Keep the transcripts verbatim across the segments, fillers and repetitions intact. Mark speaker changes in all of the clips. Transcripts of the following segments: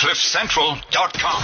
Speaker 1: cliff central dot com.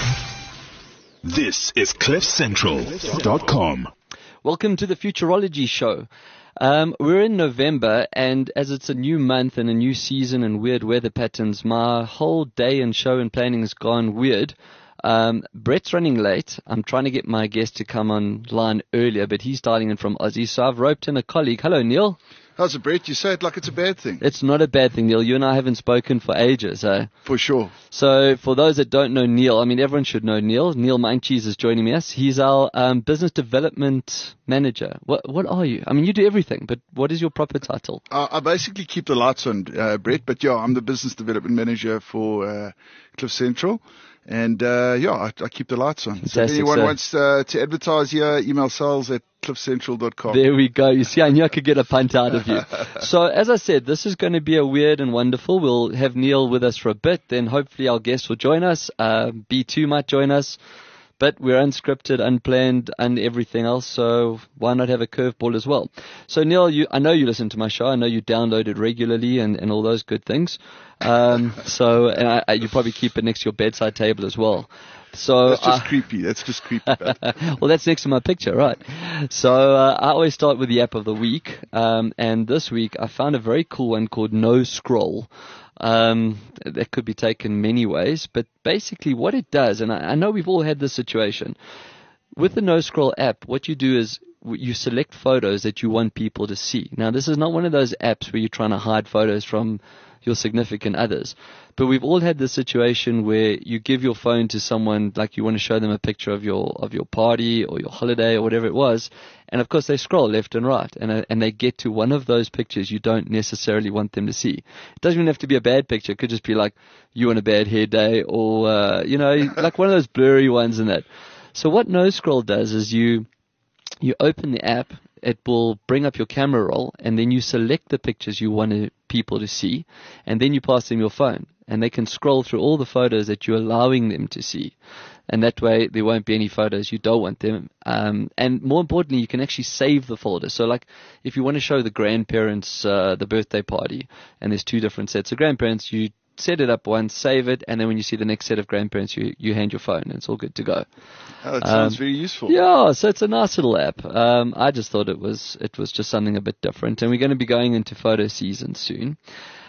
Speaker 2: This is cliff central dot com.
Speaker 3: Welcome to the Futurology Show. Um, we're in November, and as it's a new month and a new season and weird weather patterns, my whole day and show and planning has gone weird. Um, Brett's running late. I'm trying to get my guest to come online earlier, but he's dialing in from Aussie, so I've roped in a colleague. Hello, Neil.
Speaker 4: How's it, Brett? You say it like it's a bad thing.
Speaker 3: It's not a bad thing, Neil. You and I haven't spoken for ages. Eh?
Speaker 4: For sure.
Speaker 3: So for those that don't know Neil, I mean, everyone should know Neil. Neil Mindcheese is joining me. He's our um, business development manager. What what are you? I mean, you do everything, but what is your proper title?
Speaker 4: Uh, I basically keep the lights on, uh, Brett, but yeah, I'm the business development manager for uh, Cliff Central. And, uh, yeah, I, I keep the lights on. So if anyone
Speaker 3: sir.
Speaker 4: wants uh, to advertise here, email sales at cliff central dot com.
Speaker 3: There we go. You see, I knew I could get a punt out of you. So, as I said, this is going to be a weird and wonderful. We'll have Neil with us for a bit. Then hopefully our guest will join us. Uh, B two might join us. But we're unscripted, unplanned, and everything else, so why not have a curveball as well? So, Neil, you, I know you listen to my show. I know you download it regularly and, and all those good things. Um, so, and I, I, you probably keep it next to your bedside table as well. So
Speaker 4: That's just
Speaker 3: uh,
Speaker 4: creepy. That's just creepy.
Speaker 3: Well, that's next to my picture, right? So uh, I always start with the app of the week. Um, and this week I found a very cool one called No Scroll. Um, that could be taken many ways, but basically what it does, and I, I know we've all had this situation, with the No Scroll app, what you do is you select photos that you want people to see. Now, this is not one of those apps where you're trying to hide photos from your significant others, but we've all had this situation where you give your phone to someone, like you want to show them a picture of your of your party or your holiday or whatever it was, and of course they scroll left and right, and uh, and they get to one of those pictures you don't necessarily want them to see. It doesn't even have to be a bad picture. It could just be like you on a bad hair day, or uh, you know, like one of those blurry ones and that. So what No Scroll does is you you open the app, it will bring up your camera roll, and then you select the pictures you want to, people to see, and then you pass them your phone, and they can scroll through all the photos that you're allowing them to see. And that way there won't be any photos you don't want them. Um, and more importantly, you can actually save the folder. So like if you want to show the grandparents uh, the birthday party, and there's two different sets of grandparents, you set it up once, save it, and then when you see the next set of grandparents, you, you hand your phone, and it's all good to go.
Speaker 4: Oh, that sounds
Speaker 3: um,
Speaker 4: very useful.
Speaker 3: Yeah, so it's a nice little app. Um, I just thought it was it was just something a bit different, and we're going to be going into photo season soon.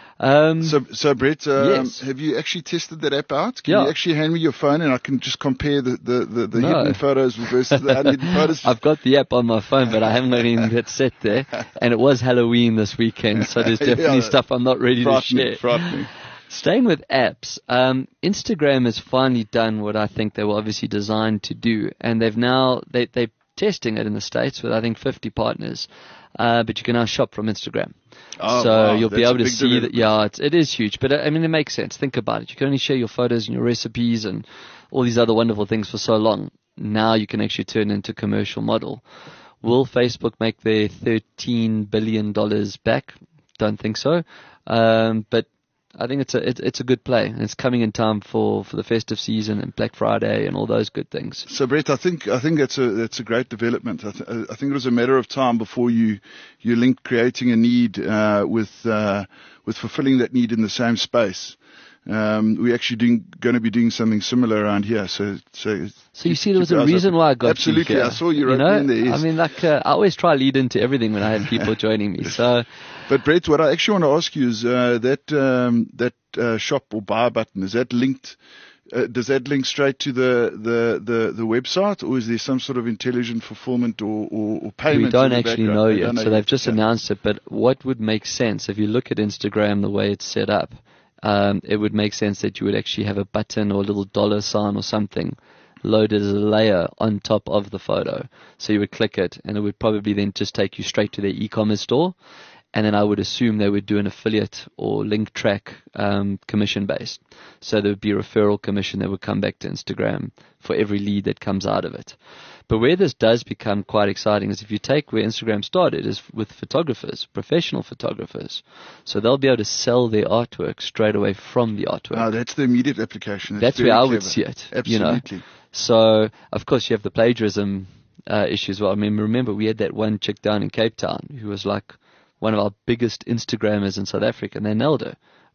Speaker 3: Um,
Speaker 4: so, so Brett, um,
Speaker 3: yes.
Speaker 4: have you actually tested that app out? Can
Speaker 3: yeah.
Speaker 4: you actually hand me your phone and I can just compare the, the, the, the
Speaker 3: no.
Speaker 4: hidden photos versus the unhidden photos?
Speaker 3: I've got the app on my phone, but I haven't got anything that's set there. And it was Halloween this weekend, so there's definitely yeah, stuff I'm not ready to share.
Speaker 4: Frightening.
Speaker 3: Staying with apps, um, Instagram has finally done what I think they were obviously designed to do, and they've now they they're testing it in the States with I think fifty partners, uh, but you can now shop from Instagram.
Speaker 4: Oh,
Speaker 3: so
Speaker 4: wow.
Speaker 3: you'll
Speaker 4: That's
Speaker 3: be able to see that. Yeah, it's, it is huge, but I mean it makes sense. Think about it. You can only share your photos and your recipes and all these other wonderful things for so long. Now you can actually turn into a commercial model. Will Facebook make their thirteen billion dollars back? Don't think so, um, but I think it's a it, it's a good play, and it's coming in time for, for the festive season and Black Friday and all those good things.
Speaker 4: So, Brett, I think I think that's a that's a great development. I, th- I think it was a matter of time before you you linked creating a need uh, with uh, with fulfilling that need in the same space. Um, we're actually doing, going to be doing something similar around here. So, so,
Speaker 3: so you see, there was a reason why I got
Speaker 4: absolutely.
Speaker 3: you here.
Speaker 4: I saw you right
Speaker 3: you know?
Speaker 4: in there. Yes.
Speaker 3: I mean, like uh, I always try to lead into everything when I have people joining me. So,
Speaker 4: but Brett, what I actually want to ask you is uh, that um, that uh, shop or buy button, is that linked? Uh, does that link straight to the, the, the, the website, or is there some sort of intelligent fulfillment or, or, or payment?
Speaker 3: We don't
Speaker 4: in the
Speaker 3: actually
Speaker 4: background?
Speaker 3: know
Speaker 4: They
Speaker 3: yet.
Speaker 4: don't know
Speaker 3: So
Speaker 4: yet.
Speaker 3: they've just
Speaker 4: Okay.
Speaker 3: announced it. But what would make sense if you look at Instagram the way it's set up? Um, it would make sense that you would actually have a button or a little dollar sign or something loaded as a layer on top of the photo. So you would click it, and it would probably then just take you straight to their e-commerce store. And then I would assume they would do an affiliate or link track um, commission based. So there would be a referral commission that would come back to Instagram for every lead that comes out of it. But where this does become quite exciting is if you take where Instagram started is with photographers, professional photographers. So they'll be able to sell their artwork straight away from the artwork.
Speaker 4: Ah, that's the immediate application.
Speaker 3: That's
Speaker 4: That's,
Speaker 3: where I
Speaker 4: very
Speaker 3: would
Speaker 4: clever.
Speaker 3: see it.
Speaker 4: Absolutely.
Speaker 3: You know? So, of course, you have the plagiarism uh, issue as well. I mean, remember, we had that one chick down in Cape Town who was like one of our biggest Instagrammers in South Africa, and they nailed her.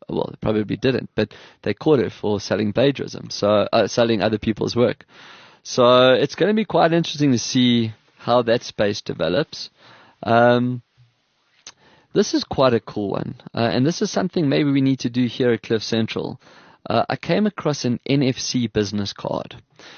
Speaker 3: well, they probably didn't, but they caught it for selling plagiarism, so uh, selling other people's work. So it's going to be quite interesting to see how that space develops. Um, this is quite a cool one, uh, and this is something maybe we need to do here at Cliff Central. Uh, I came across an N F C business card.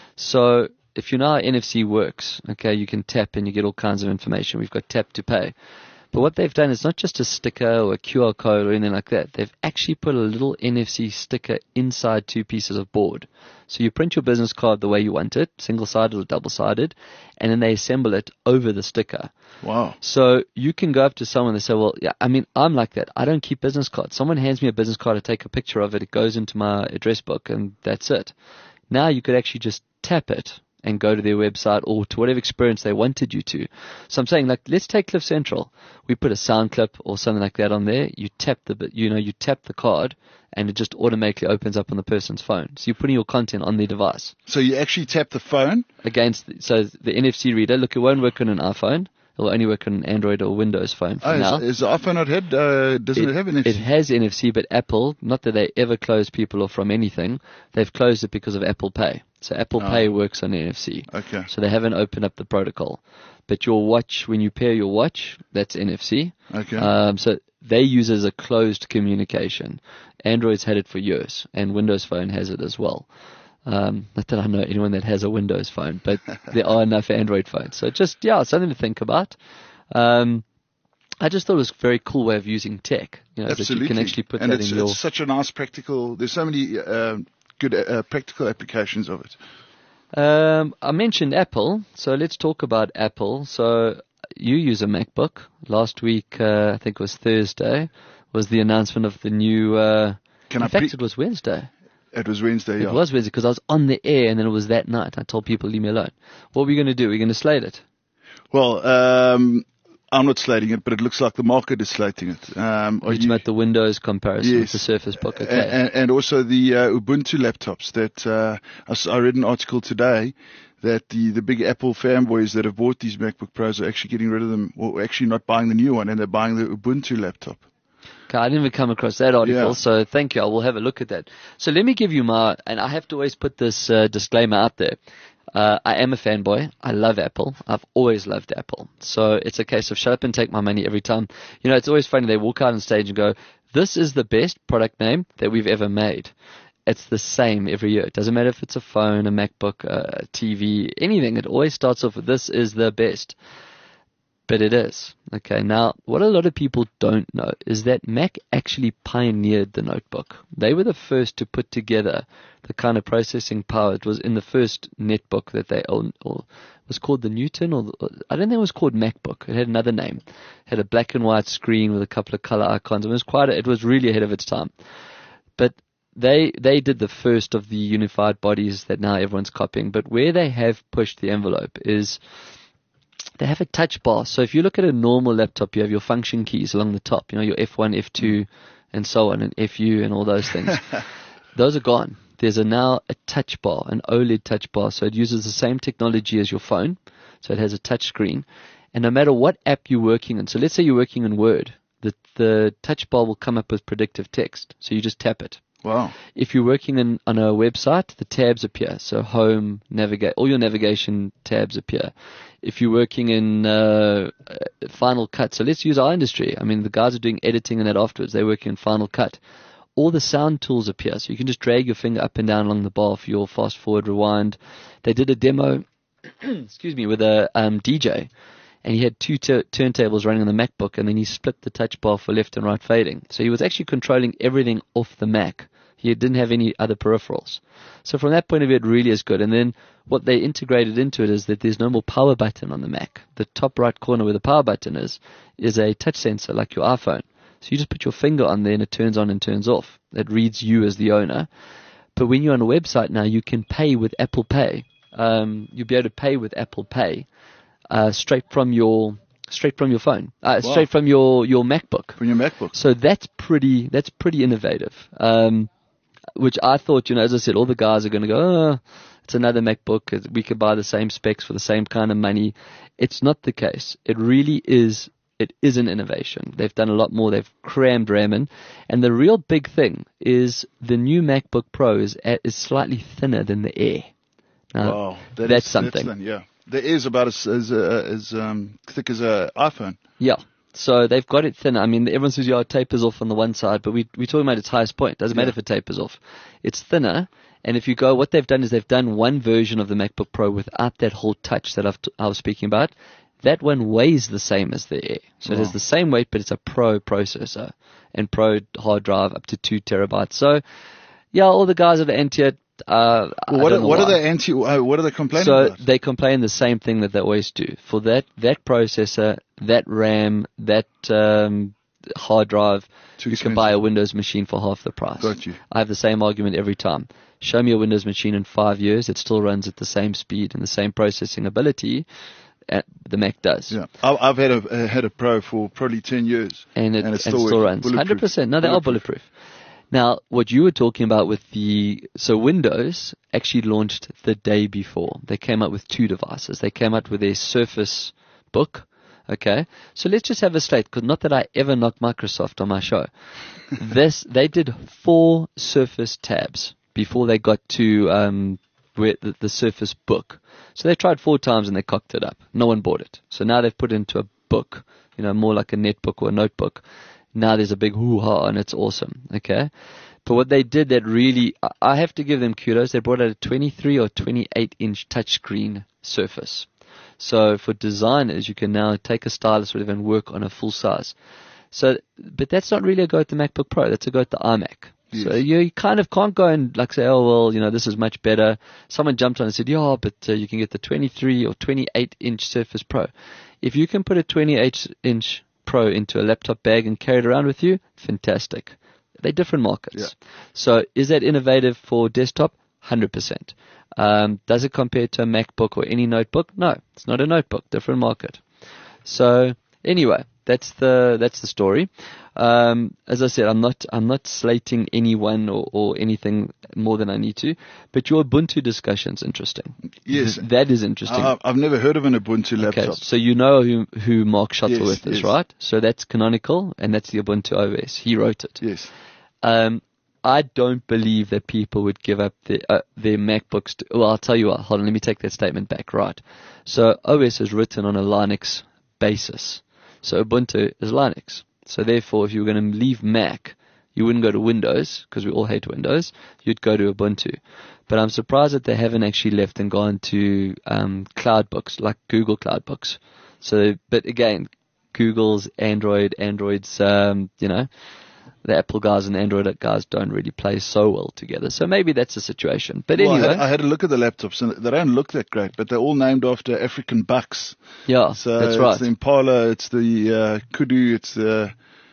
Speaker 3: So if you know how N F C works, okay, you can tap and you get all kinds of information. We've got tap to pay. But what they've done is not just a sticker or a Q R code or anything like that. They've actually put a little N F C sticker inside two pieces of board. So you print your business card the way you want it, single-sided or double-sided, and then they assemble it over the sticker.
Speaker 4: Wow.
Speaker 3: So you can go up to someone and say, well, yeah, I mean, I'm like that. I don't keep business cards. Someone hands me a business card, I take a picture of it, it goes into my address book, and that's it. Now you could actually just tap it and go to their website or to whatever experience they wanted you to. So I'm saying, like, let's take Cliff Central. We put a sound clip or something like that on there. You tap the, you know, you tap the card, and it just automatically opens up on the person's phone. So you're putting your content on their device.
Speaker 4: So you actually tap the phone
Speaker 3: against. The, so the N F C reader. Look, it won't work on an iPhone. It will only work on an Android or Windows phone for
Speaker 4: oh,
Speaker 3: now.
Speaker 4: Is, is the iPhone not had? Uh, doesn't it, it have N F C?
Speaker 3: It has N F C, but Apple, not that they ever close people off from anything, they've closed it because of Apple Pay. So Apple
Speaker 4: oh.
Speaker 3: Pay works on N F C.
Speaker 4: Okay.
Speaker 3: So they haven't opened up the protocol. But your watch, when you pair your watch, that's N F C.
Speaker 4: Okay.
Speaker 3: Um, so they use it as a closed communication. Android's had it for years, and Windows Phone has it as well. Um, not that I know anyone that has a Windows phone, but there are enough Android phones. So just, yeah, something to think about. Um, I just thought it was a very cool way of using tech. You know,
Speaker 4: Absolutely.
Speaker 3: that you can actually put
Speaker 4: and
Speaker 3: that
Speaker 4: it's,
Speaker 3: in your...
Speaker 4: it's such a nice practical, there's so many uh, good uh, practical applications of it.
Speaker 3: Um, I mentioned Apple, so let's talk about Apple. So you use a MacBook. Last week, uh, I think it was Thursday, was the announcement of the new... Uh,
Speaker 4: Can
Speaker 3: in
Speaker 4: I
Speaker 3: fact,
Speaker 4: pre-
Speaker 3: it was Wednesday.
Speaker 4: It was Wednesday, yeah.
Speaker 3: It was Wednesday because I was on the air and then it was that night. I told people, leave me alone. What are we going to do? We're going to slate it.
Speaker 4: Well, um, I'm not slating it, but it looks like the market is slating it. Um,
Speaker 3: Are you talking about the Windows comparison
Speaker 4: yes.
Speaker 3: with the Surface Book? Okay.
Speaker 4: And, and also the uh, Ubuntu laptops that uh, I, I read an article today that the, the big Apple fanboys that have bought these MacBook Pros are actually getting rid of them, or actually not buying the new one, and they're buying the Ubuntu laptop.
Speaker 3: Okay, I didn't even come across that article,
Speaker 4: Yeah.
Speaker 3: so thank you. I will have a look at that. So let me give you my, and I have to always put this uh, disclaimer out there. Uh, I am a fanboy. I love Apple. I've always loved Apple. So it's a case of shut up and take my money every time. You know, it's always funny. They walk out on stage and go, this is the best product name that we've ever made. It's the same every year. It doesn't matter if it's a phone, a MacBook, a T V, anything. It always starts off with this is the best. But it is. Okay, now, what a lot of people don't know is that Mac actually pioneered the notebook. They were the first to put together the kind of processing power. It was in the first netbook that they owned, or it was called the Newton, or the, I don't think it was called MacBook. It had another name. It had a black and white screen with a couple of color icons. It was quite, a, it was really ahead of its time. But they they did the first of the unified bodies that now everyone's copying. But where they have pushed the envelope is they have a touch bar. So if you look at a normal laptop, you have your function keys along the top, you know, your F one, F two, and so on, and F U and all those things. Those are gone. There's a now a touch bar, an OLED touch bar. So it uses the same technology as your phone. So it has a touch screen. And no matter what app you're working in, so let's say you're working in Word, the, the touch bar will come up with predictive text. So you just tap it.
Speaker 4: Wow.
Speaker 3: If you're working in, on a website, the tabs appear. So home, navigate, all your navigation tabs appear. If you're working in uh, Final Cut, so let's use our industry. I mean, the guys are doing editing and that afterwards. They're working in Final Cut. All the sound tools appear. So you can just drag your finger up and down along the bar for your fast forward, rewind. They did a demo, excuse me, with a um, D J. And he had two t- turntables running on the MacBook, and then he split the touch bar for left and right fading. So he was actually controlling everything off the Mac. He didn't have any other peripherals. So from that point of view, it really is good. And then what they integrated into it is that there's no more power button on the Mac. The top right corner where the power button is, is a touch sensor like your iPhone. So you just put your finger on there and it turns on and turns off. It reads you as the owner. But when you're on a website now, you can pay with Apple Pay. Um, you'll be able to pay with Apple Pay uh, straight from your straight from your phone, uh,
Speaker 4: Wow.
Speaker 3: straight from your, your MacBook.
Speaker 4: From your MacBook.
Speaker 3: So that's pretty that's pretty innovative. Um, which I thought, you know, as I said, all the guys are going to go, oh, it's another MacBook. We could buy the same specs for the same kind of money. It's not the case. It really is it is an innovation. They've done a lot more. They've crammed RAM in. And the real big thing is the new MacBook Pro is, is slightly thinner than the Air. Now,
Speaker 4: Wow, that
Speaker 3: that's
Speaker 4: is,
Speaker 3: something.
Speaker 4: That's thin, yeah, the Air is about as as, uh, as um, thick as an iPhone.
Speaker 3: Yeah. So they've got it thinner. I mean, everyone says, yeah, it tapers off on the one side, but we, we're talking about its highest point. Doesn't matter
Speaker 4: Yeah.
Speaker 3: if it tapers off. It's thinner. And if you go, what they've done is they've done one version of the MacBook Pro without that whole touch that I've t- I was speaking about. That one weighs the same as the Air. So it has
Speaker 4: Wow.
Speaker 3: the same weight, but it's a Pro processor and Pro hard drive up to two terabytes. So, yeah, all the guys that are anti it, uh,
Speaker 4: Well,
Speaker 3: I
Speaker 4: what
Speaker 3: don't
Speaker 4: are,
Speaker 3: know
Speaker 4: what are
Speaker 3: why.
Speaker 4: they anti? uh, What are they complaining
Speaker 3: So
Speaker 4: about?
Speaker 3: they complain the same thing that they always do. For that, that processor, that RAM, that um, hard drive,
Speaker 4: Too
Speaker 3: you can buy a
Speaker 4: expensive.
Speaker 3: Windows machine for half the price.
Speaker 4: Got you.
Speaker 3: I have the same argument every time. Show me a Windows machine in five years, it still runs at the same speed and the same processing ability uh, the Mac does.
Speaker 4: Yeah, I- I've had a uh, had a Pro for probably ten years,
Speaker 3: And it, and
Speaker 4: it's
Speaker 3: still,
Speaker 4: working.
Speaker 3: runs.
Speaker 4: Bulletproof.
Speaker 3: one hundred percent. No, they are bulletproof. Now, what you were talking about with the, so Windows actually launched the day before. They came out with two devices. They came out with their Surface Book. Okay. So let's just have a slate, because not that I ever knock Microsoft on my show. This, they did four Surface tabs before they got to, um, where the, the Surface Book. So they tried four times and they cocked it up. No one bought it. So now they've put it into a book, you know, more like a netbook or a notebook. Now there's a big hoo-ha and it's awesome, okay? But what they did that really, I- I have to give them kudos, they brought out a twenty-three or twenty-eight inch touchscreen Surface. So for designers, you can now take a stylus or whatever and work on a full size. So, but that's not really a go at the MacBook Pro, that's a go at the iMac. So
Speaker 4: Yes.
Speaker 3: you, you kind of can't go and like say, oh, well, you know, this is much better. Someone jumped on and said, yeah, but uh, you can get the twenty-three or twenty-eight inch Surface Pro. If you can put a twenty-eight inch Pro into a laptop bag and carry it around with you, fantastic. They're different markets.
Speaker 4: Yeah.
Speaker 3: So is that innovative for desktop? one hundred percent. Um, does it compare to a MacBook or any notebook? No, it's not a notebook, different market. So anyway, that's the that's the story. Um, as I said, I'm not I'm not slating anyone or, or anything more than I need to. But your Ubuntu discussion's interesting.
Speaker 4: Yes.
Speaker 3: Th- that is interesting.
Speaker 4: I- I've never heard of an Ubuntu
Speaker 3: Okay,
Speaker 4: laptop.
Speaker 3: so you know who who Mark Shuttleworth
Speaker 4: Yes,
Speaker 3: is,
Speaker 4: yes.
Speaker 3: right? So that's Canonical, and that's the Ubuntu O S. He wrote it.
Speaker 4: Yes.
Speaker 3: Um, I don't believe that people would give up their, uh, their MacBooks. To, well, I'll tell you what. Hold on, let me take that statement back. Right. So O S is written on a Linux basis. So Ubuntu is Linux. So therefore, if you were going to leave Mac, you wouldn't go to Windows, because we all hate Windows. You'd go to Ubuntu. But I'm surprised that they haven't actually left and gone to um, cloud books, like Google Cloud Books. So, but again, Google's Android, Android's, um, you know, the Apple guys and the Android guys don't really play so well together. So maybe that's the situation. But
Speaker 4: Well,
Speaker 3: anyway,
Speaker 4: I, had, I had a look at the laptops, and they don't look that great, but they're all named after African bucks.
Speaker 3: yeah,
Speaker 4: So
Speaker 3: that's
Speaker 4: it's
Speaker 3: right.
Speaker 4: the Impala, it's the uh, Kudu, it's the,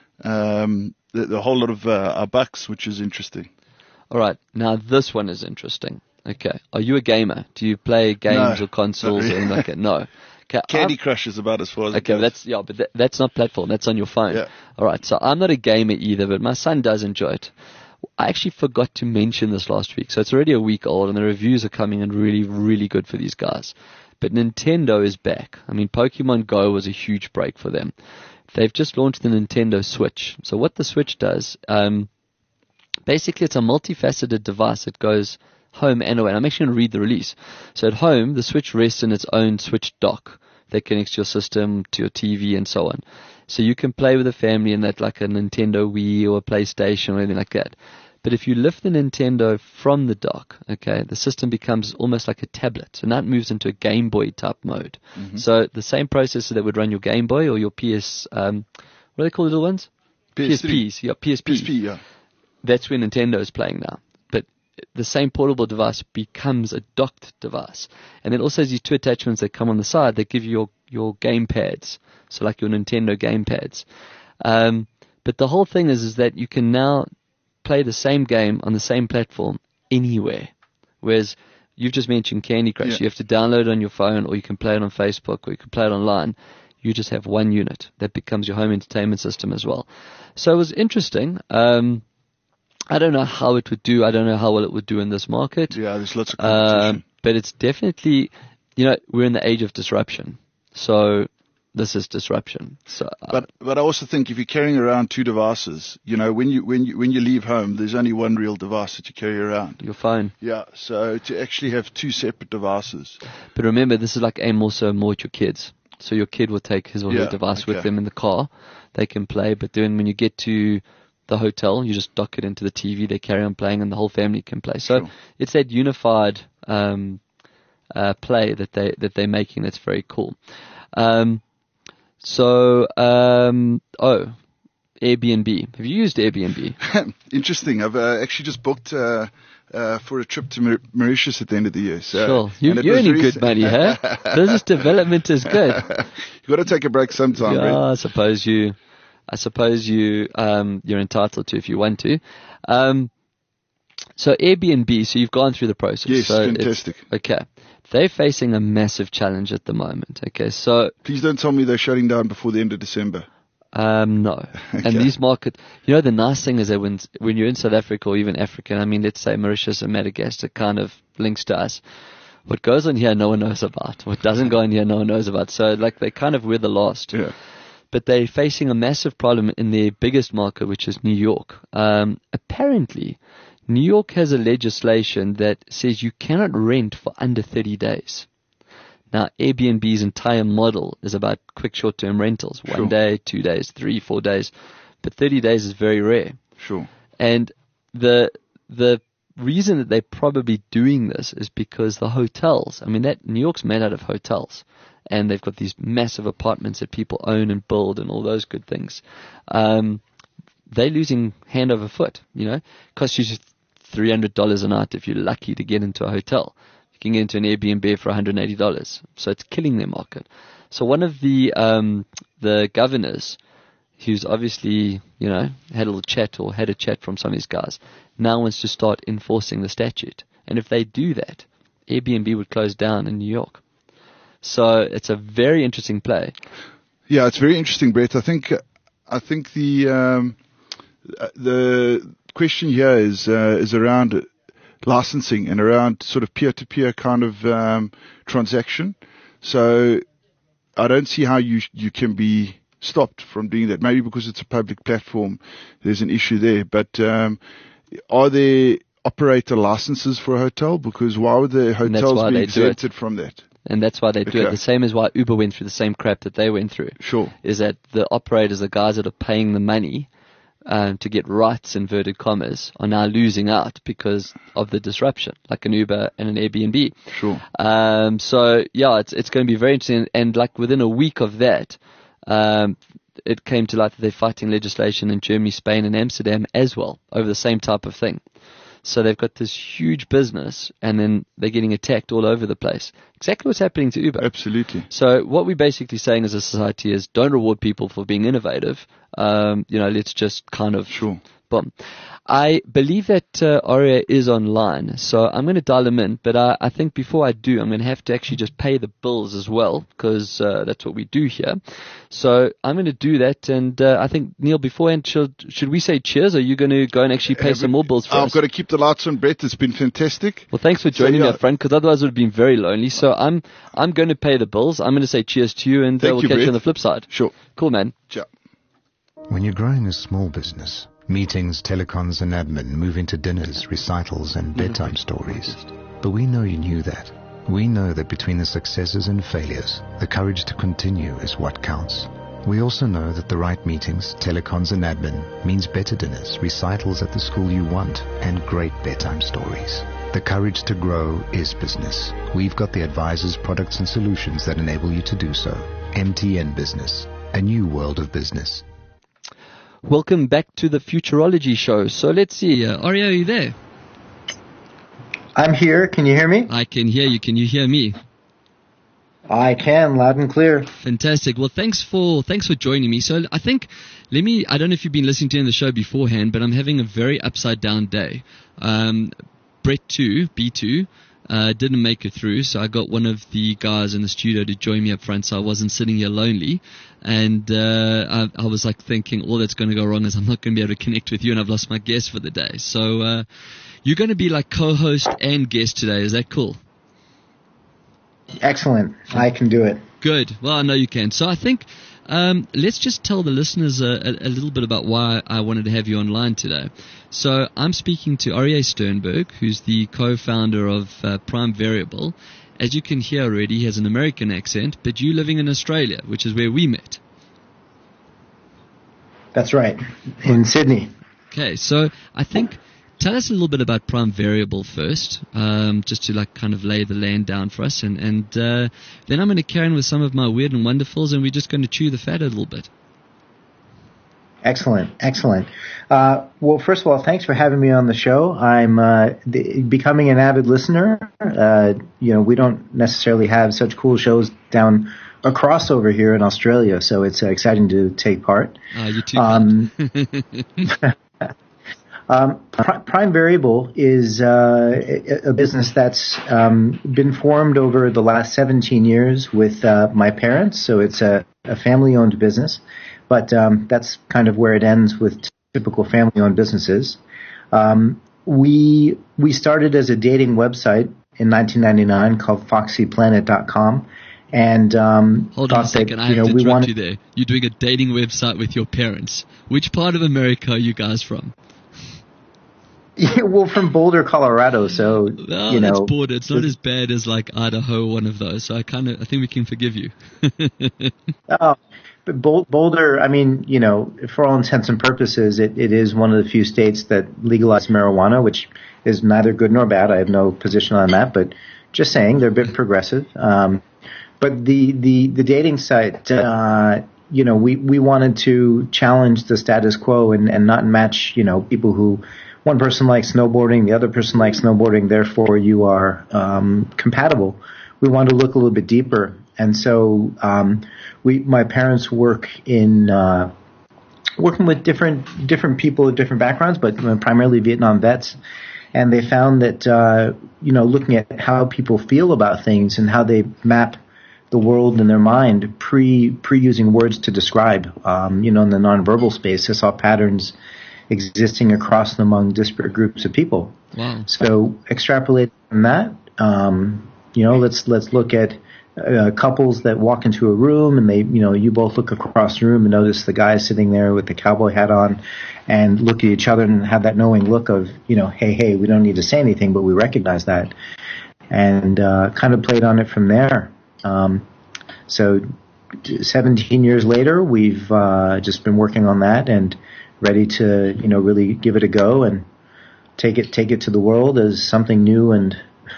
Speaker 4: um, the the whole lot of uh, bucks, which is interesting.
Speaker 3: All right. Now this one is interesting. Okay. Are you a gamer? Do you play games
Speaker 4: No,
Speaker 3: or consoles
Speaker 4: not
Speaker 3: or
Speaker 4: really.
Speaker 3: anything like that? No. Okay.
Speaker 4: Candy
Speaker 3: I'm-
Speaker 4: Crush is about as far as it
Speaker 3: Okay,
Speaker 4: goes.
Speaker 3: that's yeah, but that, that's not platform. That's on your phone.
Speaker 4: Yeah.
Speaker 3: All right. So I'm not a gamer either, but my son does enjoy it. I actually forgot to mention this last week, so it's already a week old, and the reviews are coming in really, really good for these guys. But Nintendo is back. I mean, Pokemon Go was a huge break for them. They've just launched the Nintendo Switch. So what the Switch does, um, basically it's a multifaceted device that goes home and away. And I'm actually going to read the release. So at home, the Switch rests in its own Switch dock that connects to your system, to your T V, and so on. So you can play with the family in that, like a Nintendo Wii or a PlayStation or anything like that. But if you lift the Nintendo from the dock, okay, the system becomes almost like a tablet. So now it moves into a Game Boy type mode.
Speaker 4: Mm-hmm.
Speaker 3: So the same processor that would run your Game Boy or your P S, um, what do they call the little ones?
Speaker 4: P S three.
Speaker 3: P S Ps, yeah, P S P.
Speaker 4: P S P, yeah.
Speaker 3: That's where Nintendo is playing now. But the same portable device becomes a docked device. And it also has these two attachments that come on the side that give you your, your game pads. So like your Nintendo game pads. Um, but the whole thing is, is that you can now play the same game on the same platform anywhere. Whereas you've just mentioned Candy Crush.
Speaker 4: Yeah.
Speaker 3: You have to download it on your phone, or you can play it on Facebook, or you can play it online. You just have one unit that becomes your home entertainment system as well. So it was interesting. Um, I don't know how it would do. I don't know how well it would do in this market.
Speaker 4: Yeah, there's lots of competition.
Speaker 3: Um, but it's definitely, you know, we're in the age of disruption. So this is disruption. So, uh,
Speaker 4: But but I also think if you're carrying around two devices, you know, when you when you when you leave home, there's only one real device that you carry around.
Speaker 3: your phone.
Speaker 4: Yeah. So to actually have two separate devices.
Speaker 3: But remember, this is like aim also more at your kids. So your kid will take his or her
Speaker 4: Yeah,
Speaker 3: device with
Speaker 4: okay.
Speaker 3: them in the car. They can play, but then when you get to the hotel, you just dock it into the T V. They carry on playing, and the whole family can play. So
Speaker 4: Sure.
Speaker 3: it's that unified um, uh, play that they that they're making. That's very cool. Um, so um, oh, Airbnb. Have you used Airbnb?
Speaker 4: Interesting. I've uh, actually just booked uh, uh, for a trip to Mar- Mauritius at the end of the year. So,
Speaker 3: Sure. You,
Speaker 4: and it
Speaker 3: you're
Speaker 4: was
Speaker 3: earning
Speaker 4: very-
Speaker 3: good money, huh? Business development is good.
Speaker 4: You've got to take a break sometime,
Speaker 3: Yeah,
Speaker 4: right?
Speaker 3: I suppose you, I suppose you, um, you're entitled to if you want to. Um, so Airbnb, so you've gone through the process.
Speaker 4: Yes,
Speaker 3: so it's-
Speaker 4: fantastic.
Speaker 3: Okay. They're facing a massive challenge at the moment. Okay. So,
Speaker 4: Please don't tell me they're shutting down before the end of December.
Speaker 3: um, no. And
Speaker 4: Okay.
Speaker 3: these market, you know, the nice thing is that when, when you're in South Africa or even Africa, I mean, let's say Mauritius and Madagascar kind of links to us. What goes on here, no one knows about. What doesn't go on here, no one knows about. So, like, they kind of, we're the last.
Speaker 4: Yeah.
Speaker 3: But they're facing a massive problem in their biggest market, which is New York. Um, apparently, New York has a legislation that says you cannot rent for under thirty days. Now, Airbnb's entire model is about quick short-term rentals. One
Speaker 4: Sure.
Speaker 3: day, two days, three, four days. But thirty days is very rare.
Speaker 4: Sure.
Speaker 3: And the the reason that they're probably doing this is because the hotels, I mean, that New York's made out of hotels, and they've got these massive apartments that people own and build and all those good things. Um, they're losing hand over foot, you know. Costs you three hundred dollars a night if you're lucky to get into a hotel. You can get into an Airbnb for one hundred eighty dollars. So it's killing their market. So one of the um, the governors, who's obviously, you know, had a little chat or had a chat from some of these guys, now wants to start enforcing the statute. And if they do that, Airbnb would close down in New York. So it's a very interesting play.
Speaker 4: Yeah, it's very interesting, Brett. I think I think the um, uh, the question here is uh, is around licensing and around sort of peer-to-peer kind of um, transaction. So I don't see how you you can be stopped from doing that. Maybe because it's a public platform, there's an issue there. But um, are there operator licenses for a hotel? Because why would the
Speaker 3: And that's
Speaker 4: hotels
Speaker 3: why
Speaker 4: be
Speaker 3: they do it.
Speaker 4: exempted from that?
Speaker 3: And that's why they do it.
Speaker 4: Okay.
Speaker 3: The same as why Uber went through the same crap that they went through.
Speaker 4: Sure.
Speaker 3: Is that the operators, the guys that are paying the money um, to get rights, inverted commas, are now losing out because of the disruption, like an Uber and an Airbnb.
Speaker 4: Sure.
Speaker 3: Um, so, yeah, it's it's going to be very interesting. And like within a week of that, um, it came to light that they're fighting legislation in Germany, Spain, and Amsterdam as well over the same type of thing. So they've got this huge business, and then they're getting attacked all over the place. Exactly what's happening to Uber.
Speaker 4: Absolutely.
Speaker 3: So what we're basically saying as a society is don't reward people for being innovative. Um, you know, let's just kind of
Speaker 4: Sure.
Speaker 3: boom. I believe that uh, Aria is online, so I'm going to dial him in. But I, I think before I do, I'm going to have to actually just pay the bills as well, because uh, that's what we do here. So I'm going to do that, and uh, I think Neil, beforehand, should should we say cheers? Or are you going to go and actually pay
Speaker 4: Have
Speaker 3: some
Speaker 4: it-
Speaker 3: more bills for
Speaker 4: I've
Speaker 3: us?
Speaker 4: got to keep the lights on, Brett. It's been fantastic.
Speaker 3: Well, thanks for
Speaker 4: So,
Speaker 3: joining me
Speaker 4: yeah.
Speaker 3: up front, because otherwise it would have been very lonely. So I'm I'm going to pay the bills. I'm going to say cheers to you, and uh,
Speaker 4: Thank
Speaker 3: we'll
Speaker 4: you,
Speaker 3: catch you
Speaker 4: Brett.
Speaker 3: on the flip side.
Speaker 4: Sure.
Speaker 3: Cool, man.
Speaker 4: Ciao.
Speaker 1: When you're growing a small business, meetings, telecons and admin move into dinners, recitals and bedtime stories. But we know you knew that. We know that between the successes and failures, the courage to continue is what counts. We also know that the right meetings, telecons and admin means better dinners, recitals at the school you want, and great bedtime stories. The courage to grow is business. We've got the advisors, products and solutions that enable you to do so. M T N Business, a new world of business.
Speaker 3: Welcome back to the Futurology Show. So let's see. Uh, Aria, are you there?
Speaker 5: I'm here. Can you hear me?
Speaker 3: I can hear you. Can you hear me?
Speaker 5: I can, loud and clear.
Speaker 3: Fantastic. Well, thanks for thanks for joining me. So I think, let me, I don't know if you've been listening to the show beforehand, but I'm having a very upside down day. Um, Brett two, B two, uh, didn't make it through, so I got one of the guys in the studio to join me up front, so I wasn't sitting here lonely. And uh, I, I was like thinking, all that's going to go wrong is I'm not going to be able to connect with you, and I've lost my guest for the day. So uh, you're going to be like co-host and guest today. Is that cool?
Speaker 5: Excellent. I can do it.
Speaker 3: Good. Well, I know you can. So I think um, let's just tell the listeners a, a, a little bit about why I wanted to have you online today. So I'm speaking to Aryeh Sternberg, who's the co-founder of uh, Prime Variable. As you can hear already, he has an American accent, but you're living in Australia, which is where we met.
Speaker 5: That's right, in Sydney.
Speaker 3: Okay, so I think tell us a little bit about Prime Variable first, um, just to like kind of lay the land down for us, and, and uh, then I'm going to carry on with some of my weird and wonderfuls, and we're just going to chew the fat a little bit.
Speaker 5: Excellent, excellent. Uh, well, first of all, thanks for having me on the show. I'm uh, the, becoming an avid listener. Uh, you know, we don't necessarily have such cool shows down across over here in Australia, so it's uh, exciting to take part.
Speaker 3: Uh, you too.
Speaker 5: Um, um, Prime Variable is uh, a, a business that's um, been formed over the last seventeen years with uh, my parents, so it's a, a family-owned business, but um, that's kind of where it ends with typical family-owned businesses. Um, we we started as a dating website in nineteen ninety-nine called foxy planet dot com. And um,
Speaker 3: hold on a second,
Speaker 5: that,
Speaker 3: I
Speaker 5: you
Speaker 3: have
Speaker 5: know,
Speaker 3: to
Speaker 5: we
Speaker 3: interrupt
Speaker 5: wanted,
Speaker 3: you there. You're doing a dating website with your parents. Which part of America are you guys from?
Speaker 5: Yeah, well, from Boulder, Colorado. So
Speaker 3: no,
Speaker 5: you know,
Speaker 3: that's border. It's not as bad as like Idaho, one of those. So I kind of, I think we can forgive you.
Speaker 5: Oh, but Boulder, I mean, you know, for all intents and purposes, it, it is one of the few states that legalize marijuana, which is neither good nor bad. I have no position on that, but just saying they're a bit progressive. Um, But the, the, the dating site, uh, you know, we, we wanted to challenge the status quo and, and not match, you know, people who one person likes snowboarding, the other person likes snowboarding, therefore you are um, compatible. We wanted to look a little bit deeper. And so um, we, my parents work in uh, working with different different people with different backgrounds, but primarily Vietnam vets. And they found that, uh, you know, looking at how people feel about things and how they map the world in their mind pre pre using words to describe. Um, you know, in the nonverbal space, I saw patterns existing across and among disparate groups of people.
Speaker 3: Wow.
Speaker 5: So extrapolate from that, um, you know, let's let's look at uh, couples that walk into a room and they, you know, you both look across the room and notice the guy sitting there with the cowboy hat on and look at each other and have that knowing look of, you know, hey, hey, we don't need to say anything, but we recognize that. And uh, kind of played on it from there. Um, so seventeen years later, we've uh, just been working on that and ready to, you know, really give it a go and take it take it to the world as something new and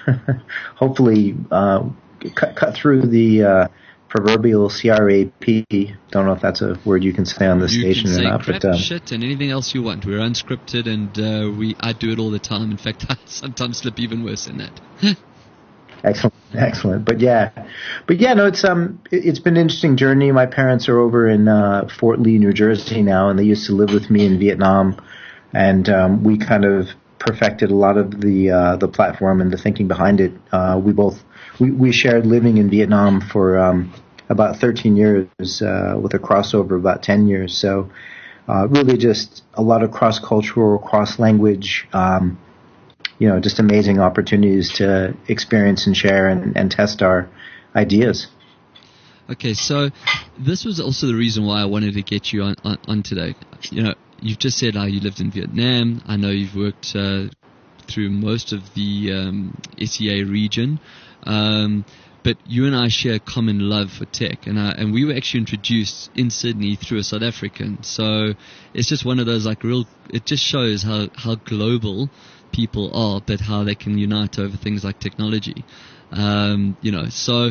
Speaker 5: hopefully uh, cut, cut through the uh, proverbial C R A P. Don't know if that's a word you can say on this
Speaker 3: you
Speaker 5: station
Speaker 3: can say
Speaker 5: or not.
Speaker 3: crap,
Speaker 5: but um,
Speaker 3: shit, and anything else you want. We're unscripted, and uh, we I do it all the time. In fact, I sometimes slip even worse than that.
Speaker 5: Excellent, excellent. But yeah, but yeah, no, it's um, it, it's been an interesting journey. My parents are over in uh, Fort Lee, New Jersey now, and they used to live with me in Vietnam, and um, we kind of perfected a lot of the uh, the platform and the thinking behind it. Uh, we both we, we shared living in Vietnam for um, about thirteen years, uh, with a crossover of about ten years. So uh, really, just a lot of cross cultural, cross language. Um, You know, just amazing opportunities to experience and share and, and test our ideas.
Speaker 3: Okay, so this was also the reason why I wanted to get you on, on, on today. You know, you've just said how you lived in Vietnam. I know you've worked uh, through most of the um, S E A region. Um, but you and I share a common love for tech, and I, and we were actually introduced in Sydney through a South African. So it's just one of those like real. It just shows how how global people are, but how they can unite over things like technology. Um, you know, so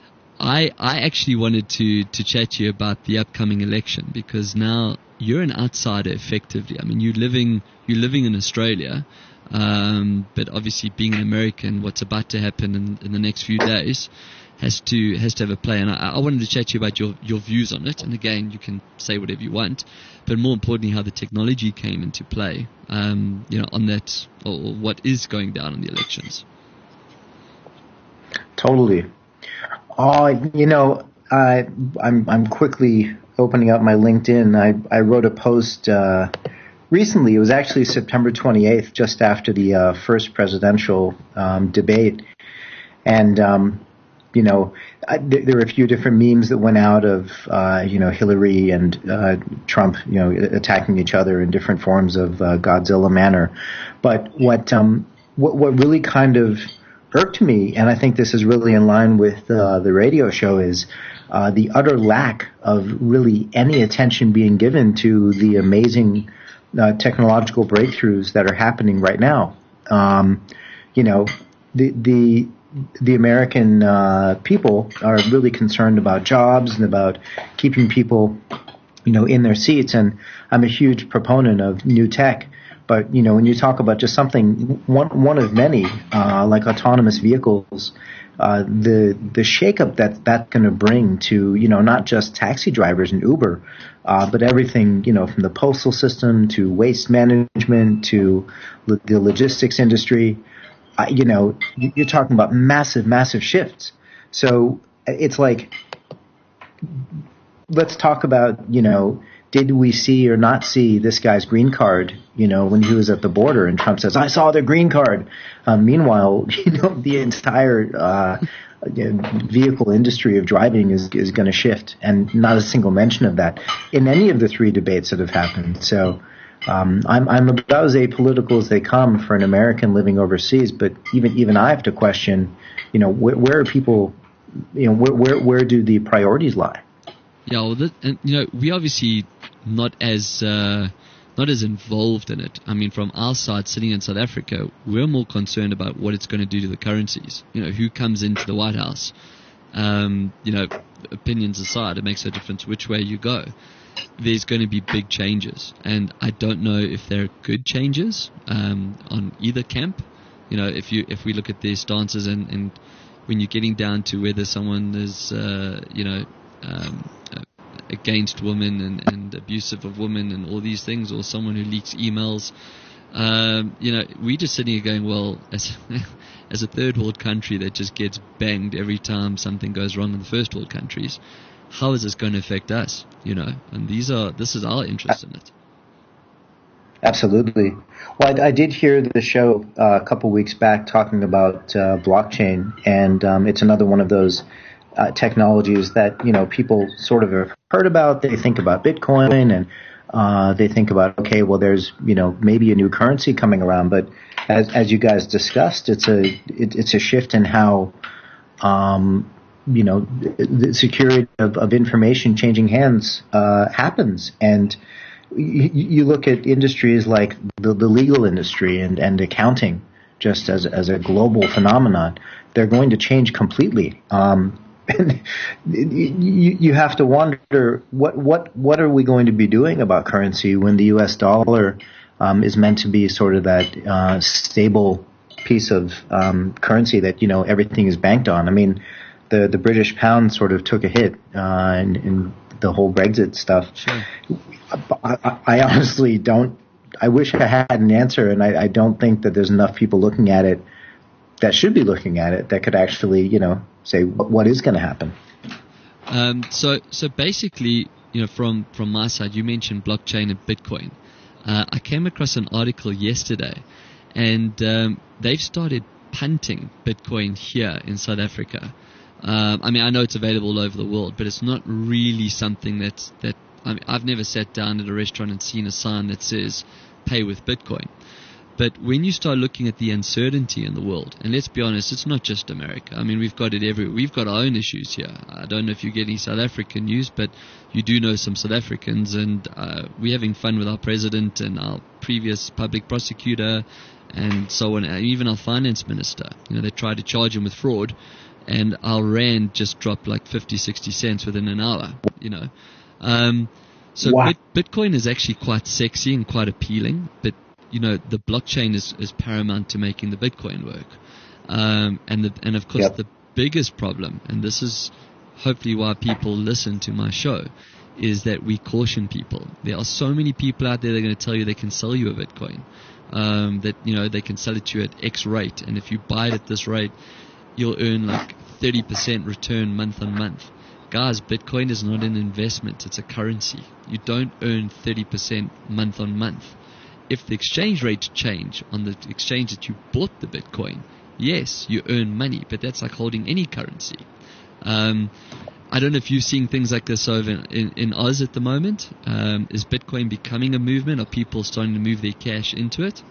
Speaker 3: I I actually wanted to to chat to you about the upcoming election, because now you're an outsider effectively. I mean, you're living you're living in Australia, um, but obviously being an American, what's about to happen in, in the next few days has to has to have a play. And I, I wanted to chat to you about your your views on it. And again, you can say whatever you want, but more importantly, how the technology came into play, um, you know, on that, or what is going down in the elections.
Speaker 5: Totally. Oh, you know, I, I'm I'm quickly opening up my LinkedIn. I I wrote a post uh, recently. It was actually September twenty-eighth, just after the uh, first presidential um, debate, and um, you know, I, there, there were a few different memes that went out of, uh, you know, Hillary and uh, Trump, you know, attacking each other in different forms of uh, Godzilla manner. But what, um, what what really kind of irked me, and I think this is really in line with uh, the radio show, is uh, the utter lack of really any attention being given to the amazing uh, technological breakthroughs that are happening right now. Um, you know, the the the American uh, people are really concerned about jobs and about keeping people, you know, in their seats. And I'm a huge proponent of new tech. But, you know, when you talk about just something, one one of many, uh, like autonomous vehicles, uh, the the shakeup that that's going to bring to, you know, not just taxi drivers and Uber, uh, but everything, you know, from the postal system to waste management to lo- the logistics industry, uh, you know, you're talking about massive, massive shifts. So it's like, let's talk about, you know, did we see or not see this guy's green card, you know, when he was at the border and Trump says, I saw their green card. Uh, meanwhile, you know, the entire uh, vehicle industry of driving is, is going to shift, and not a single mention of that in any of the three debates that have happened. So um, I'm, I'm about as apolitical as they come for an American living overseas, but even even I have to question, you know, where, where are people, you know, where, where, where do the priorities lie?
Speaker 3: Yeah, well, that, and you know, we obviously not as uh, not as involved in it. I mean, from our side, sitting in South Africa, we're more concerned about what it's going to do to the currencies. You know, who comes into the White House. Um, you know, opinions aside, it makes no difference which way you go. There's going to be big changes, and I don't know if they're good changes um, on either camp. You know, if you if we look at their stances, and, and when you're getting down to whether someone is, uh, you know. Um, against women and, and abusive of women and all these things, or someone who leaks emails. Um, you know, we just sitting here going, well, as as a third world country that just gets banged every time something goes wrong in the first world countries, how is this going to affect us? You know, and these are this is our interest in it.
Speaker 5: Absolutely. Well, I, I did hear the show uh, a couple weeks back talking about uh, blockchain, and um, it's another one of those Uh, technologies that, you know, people sort of have heard about. They think about Bitcoin, and uh, they think about, okay, well, there's, you know, maybe a new currency coming around. But as as you guys discussed, it's a it, it's a shift in how, um, you know, the security of, of information changing hands uh, happens. And you, you look at industries like the, the legal industry and, and accounting, just as as a global phenomenon. They're going to change completely. Um, And you, you have to wonder what what what are we going to be doing about currency when the U S dollar um, is meant to be sort of that uh, stable piece of um, currency that, you know, everything is banked on. I mean, the the British pound sort of took a hit uh, in, in the whole Brexit stuff.
Speaker 3: Sure.
Speaker 5: I, I, I honestly don't. I wish I had an answer, and I, I don't think that there's enough people looking at it that should be looking at it that could actually, you know, say what, what is going to happen.
Speaker 3: Um, so, so basically, you know, from, from my side, you mentioned blockchain and Bitcoin. Uh, I came across an article yesterday, and um, they've started punting Bitcoin here in South Africa. Um, I mean, I know it's available all over the world, but it's not really something that's that. I mean, I've never sat down at a restaurant and seen a sign that says "Pay with Bitcoin." But when you start looking at the uncertainty in the world, and let's be honest, it's not just America. I mean, we've got it everywhere. We've got our own issues here. I don't know if you're getting South African news, but you do know some South Africans, and uh, we're having fun with our president and our previous public prosecutor and so on, even our finance minister. You know, they tried to charge him with fraud, and our rand just dropped like fifty, sixty cents within an hour, you know. Um, so
Speaker 5: wow.
Speaker 3: Bit, Bitcoin is actually quite sexy and quite appealing, but you know, the blockchain is, is paramount to making the Bitcoin work. Um, and the, and of course
Speaker 5: yep.
Speaker 3: the biggest problem, and this is hopefully why people listen to my show, is that we caution people. There are so many people out there that are going to tell you they can sell you a Bitcoin. Um, that, you know, they can sell it to you at X rate. And if you buy it at this rate, you'll earn like thirty percent return month on month. Guys, Bitcoin is not an investment. It's a currency. You don't earn thirty percent month on month. If the exchange rates change on the exchange that you bought the Bitcoin, yes, you earn money, but that's like holding any currency. Um, I don't know if you're seeing things like this over in, in, in Oz at the moment. Um, is Bitcoin becoming a movement? Are people starting to move their cash into it?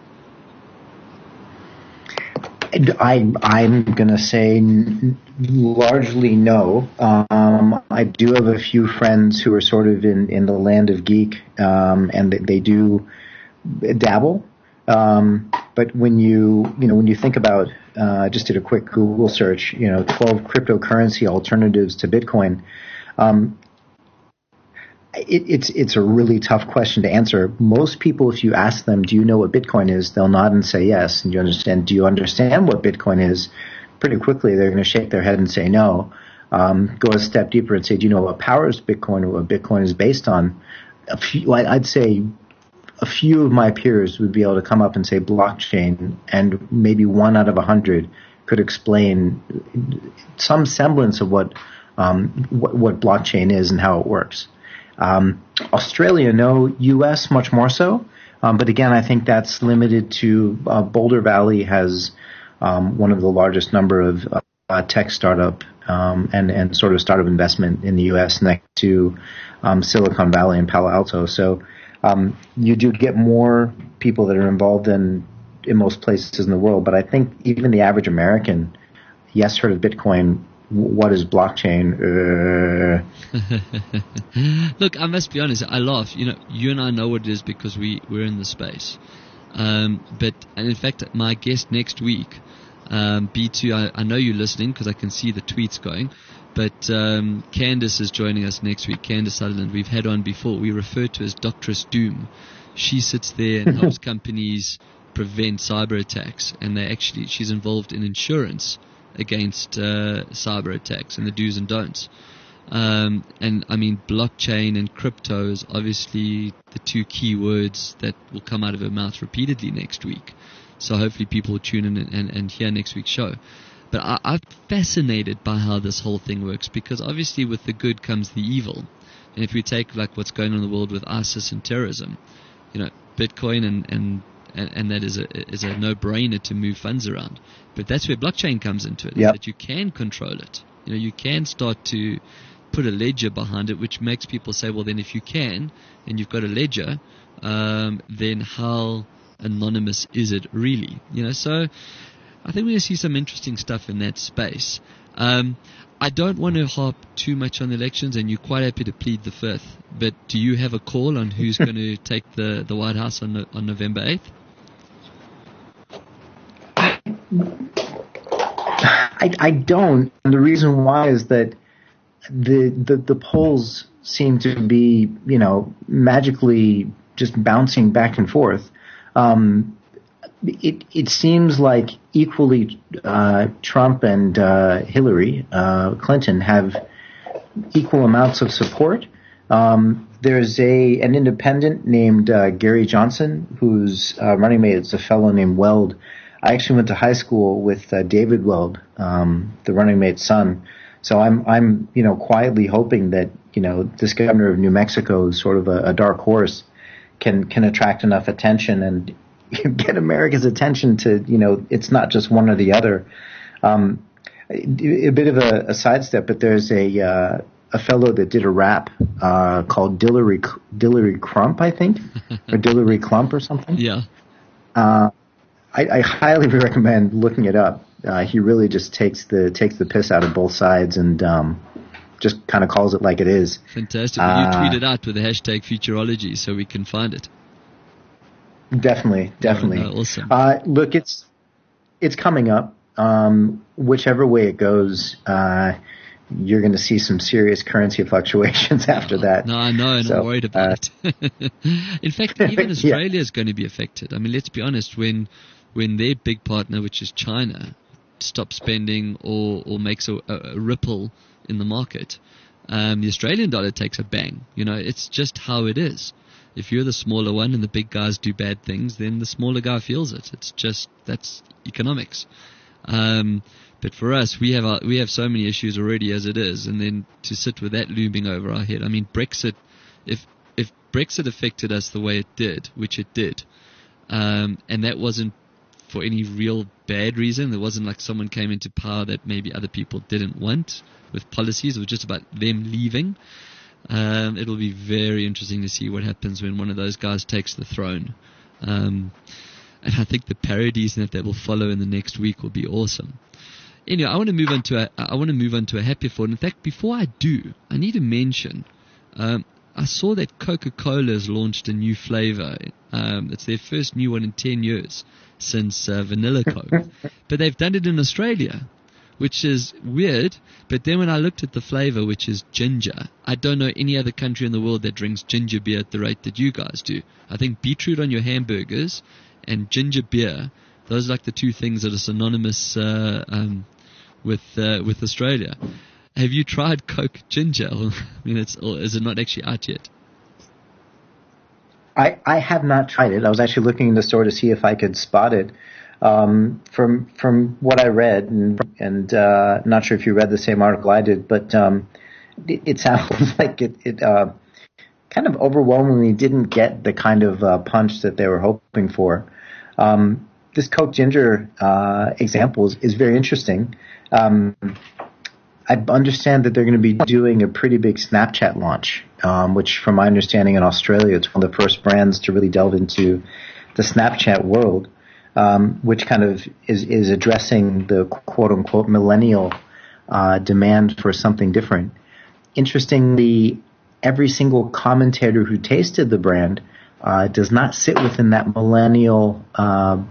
Speaker 5: I, I'm going to say n- largely no. Um, I do have a few friends who are sort of in, in the land of geek, um, and they, they do dabble. Um, but when you, you know, when you think about, uh, I just did a quick Google search, you know, twelve cryptocurrency alternatives to Bitcoin. Um, it, it's, it's a really tough question to answer. Most people, if you ask them, do you know what Bitcoin is? They'll nod and say yes. And you understand, do you understand what Bitcoin is? Pretty quickly, they're going to shake their head and say no. Um, go a step deeper and say, do you know what powers Bitcoin or what Bitcoin is based on? A few, I'd say a few of my peers would be able to come up and say blockchain, and maybe one out of a hundred could explain some semblance of what, um, what, what blockchain is and how it works. Um, Australia, no. U S, much more so. Um, but again, I think that's limited to uh, Boulder Valley has um, one of the largest number of uh, tech startup um, and, and sort of startup investment in the U S next to um, Silicon Valley and Palo Alto. So um, you do get more people that are involved in, in most places in the world. But I think even the average American, yes, heard of Bitcoin. What is blockchain? Uh...
Speaker 3: Look, I must be honest. I laugh. You know, you and I know what it is because we we're in the space. Um, but and in fact, my guest next week, um, B two. I, I know you're listening because I can see the tweets going. But um, Candice is joining us next week. Candice Sutherland. We've had on before. We refer to as Doctress Doom. She sits there and helps companies prevent cyber attacks, and they actually she's involved in insurance against uh, cyber attacks and the do's and don'ts. Um, and I mean, blockchain and crypto is obviously the two key words that will come out of her mouth repeatedly next week. So hopefully people will tune in and, and, and hear next week's show. But I, I'm fascinated by how this whole thing works, because obviously with the good comes the evil. And if we take like what's going on in the world with ISIS and terrorism, you know, Bitcoin and, and And, and that is a is a no-brainer to move funds around. But that's where blockchain comes into it,
Speaker 5: yep.
Speaker 3: That you can control it. You know, you can start to put a ledger behind it, which makes people say, well, then if you can, and you've got a ledger, um, then how anonymous is it really? You know, so I think we're going to see some interesting stuff in that space. Um, I don't want to harp too much on the elections, and you're quite happy to plead the fifth. But do you have a call on who's going to take the, the White House on on November eighth?
Speaker 5: I, I don't. And the reason why is that the, the the polls seem to be, you know, magically just bouncing back and forth. Um, it it seems like equally uh, Trump and uh, Hillary uh, Clinton have equal amounts of support. Um, there's a an independent named uh, Gary Johnson, whose uh, running mate is a fellow named Weld. I actually went to high school with uh, David Weld, um, the running mate's son. So I'm, I'm, you know, quietly hoping that, you know, this governor of New Mexico is sort of a, a dark horse, can, can attract enough attention and get America's attention to, you know, it's not just one or the other. Um, a, a bit of a, a sidestep, but there's a, uh, a fellow that did a rap, uh, called Dillery, Dillery Crump, I think, or Dillery Clump or something.
Speaker 3: Yeah.
Speaker 5: Uh, I, I highly recommend looking it up. Uh, he really just takes the takes the piss out of both sides and um, just kind of calls it like it is.
Speaker 3: Fantastic.
Speaker 5: Uh,
Speaker 3: you tweet it out with the hashtag Futurology so we can find it.
Speaker 5: Definitely, definitely.
Speaker 3: Oh, no, awesome.
Speaker 5: Uh, look, it's it's coming up. Um, whichever way it goes, uh, you're going to see some serious currency fluctuations after that.
Speaker 3: No, I know, and
Speaker 5: so,
Speaker 3: I'm worried about
Speaker 5: uh,
Speaker 3: it. In fact, even Australia
Speaker 5: yeah.
Speaker 3: is going to be affected. I mean, let's be honest, when when their big partner, which is China, stops spending or, or makes a, a ripple in the market, um, the Australian dollar takes a bang. You know, it's just how it is. If you're the smaller one and the big guys do bad things, then the smaller guy feels it. It's just, that's economics. Um, but for us, we have our, we have so many issues already as it is, and then to sit with that looming over our head. I mean, Brexit, if if Brexit affected us the way it did, which it did, um, and that wasn't for any real bad reason. There wasn't like someone came into power that maybe other people didn't want with policies. It was just about them leaving. Um, it'll be very interesting to see what happens when one of those guys takes the throne. Um, and I think the parodies that that will follow in the next week will be awesome. Anyway, I want to move on to a, I want to move on to a happier thought. In fact, before I do, I need to mention, um, I saw that Coca-Cola has launched a new flavor. Um, it's their first new one in ten years since uh, Vanilla Coke. But they've done it in Australia, which is weird. But then when I looked at the flavor, which is ginger, I don't know any other country in the world that drinks ginger beer at the rate that you guys do. I think beetroot on your hamburgers and ginger beer, those are like the two things that are synonymous uh, um, with uh, with Australia. Have you tried Coke Ginger? I mean, it's, or is it not actually out yet?
Speaker 5: I, I have not tried it. I was actually looking in the store to see if I could spot it. Um, from from what I read, and, and uh, not sure if you read the same article I did, but um, it, it sounds like it, it uh, kind of overwhelmingly didn't get the kind of uh, punch that they were hoping for. Um, this Coke Ginger uh, example is, is very interesting. Um, I understand that they're going to be doing a pretty big Snapchat launch, um, which from my understanding in Australia, it's one of the first brands to really delve into the Snapchat world, um, which kind of is, is addressing the quote-unquote millennial uh, demand for something different. Interestingly, every single commentator who tasted the brand uh, does not sit within that millennial uh,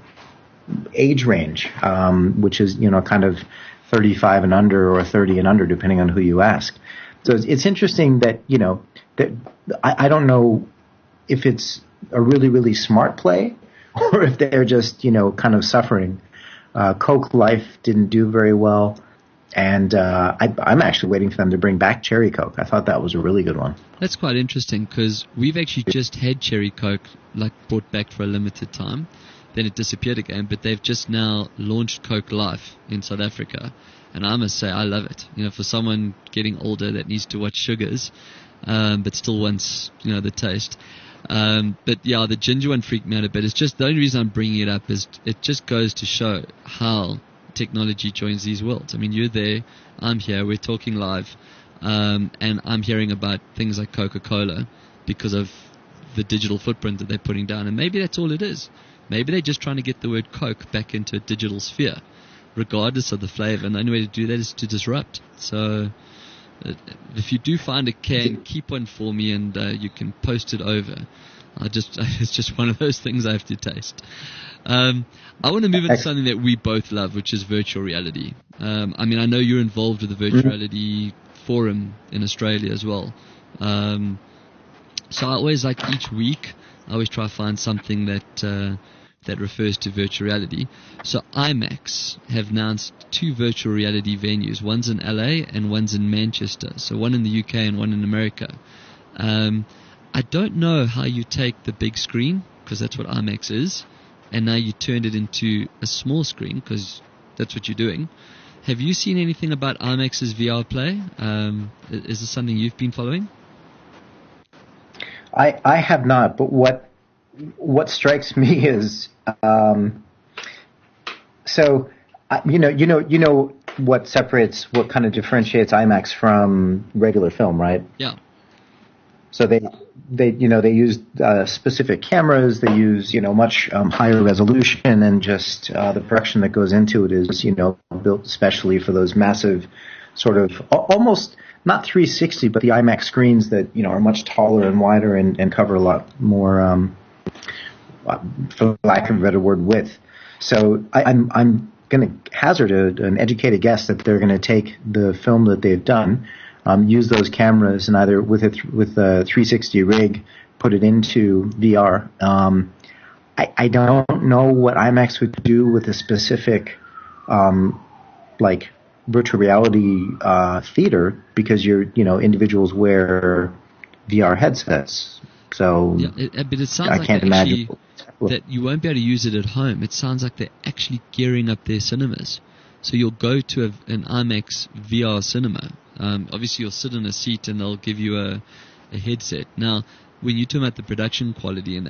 Speaker 5: age range, um, which is, you know, kind of thirty-five and under or thirty and under, depending on who you ask. So it's, it's interesting that, you know, that I, I don't know if it's a really, really smart play or if they're just, you know, kind of suffering. Uh, Coke Life didn't do very well. And uh, I, I'm actually waiting for them to bring back Cherry Coke. I thought that was a really good one.
Speaker 3: That's quite interesting because we've actually just had Cherry Coke like brought back for a limited time. Then it disappeared again, but they've just now launched Coke Life in South Africa, and I must say I love it. You know, for someone getting older that needs to watch sugars, um, but still wants, you know, the taste. Um, but yeah, the ginger one freaked me out a bit. It's just the only reason I'm bringing it up is it just goes to show how technology joins these worlds. I mean, you're there, I'm here, we're talking live, um, and I'm hearing about things like Coca-Cola because of the digital footprint that they're putting down, and maybe that's all it is. Maybe they're just trying to get the word Coke back into a digital sphere, regardless of the flavor. And the only way to do that is to disrupt. So uh, if you do find a can, keep one for me and uh, you can post it over. I just It's just one of those things I have to taste. Um, I want to move into something that we both love, which is virtual reality. Um, I mean, I know you're involved with the Virtual Reality Forum in Australia as well. Um, so I always, like each week, I always try to find something that... Uh, that refers to virtual reality. So IMAX have announced two virtual reality venues. One's in L A and one's in Manchester. So one in the U K and one in America. Um, I don't know how you take the big screen, because that's what IMAX is, and now you turned it into a small screen, because that's what you're doing. Have you seen anything about IMAX's V R play? Um, is this something you've been following?
Speaker 5: I, I have not, but what What strikes me is, um, so, uh, you know, you know, you know what separates, what kind of differentiates IMAX from regular film, right?
Speaker 3: Yeah.
Speaker 5: So they, they, you know, they use uh, specific cameras. They use, you know, much um, higher resolution, and just uh, the production that goes into it is, you know, built especially for those massive, sort of almost not three sixty, but the IMAX screens that, you know, are much taller and wider and, and cover a lot more. Um, for lack of a better word, width. So I, I'm I'm going to hazard a, an educated guess that they're going to take the film that they've done, um, use those cameras, and either with a th- with a three sixty rig, put it into V R. Um, I, I don't know what IMAX would do with a specific, um, like virtual reality uh, theater, because you're you know individuals wear V R headsets. So
Speaker 3: yeah, it, but it sounds
Speaker 5: I
Speaker 3: like
Speaker 5: can't
Speaker 3: actually,
Speaker 5: imagine
Speaker 3: that you won't be able to use it at home. It sounds like they're actually gearing up their cinemas. So you'll go to a, an IMAX V R cinema. Um, obviously, you'll sit in a seat and they'll give you a, a headset. Now, when you talk about the production quality in that,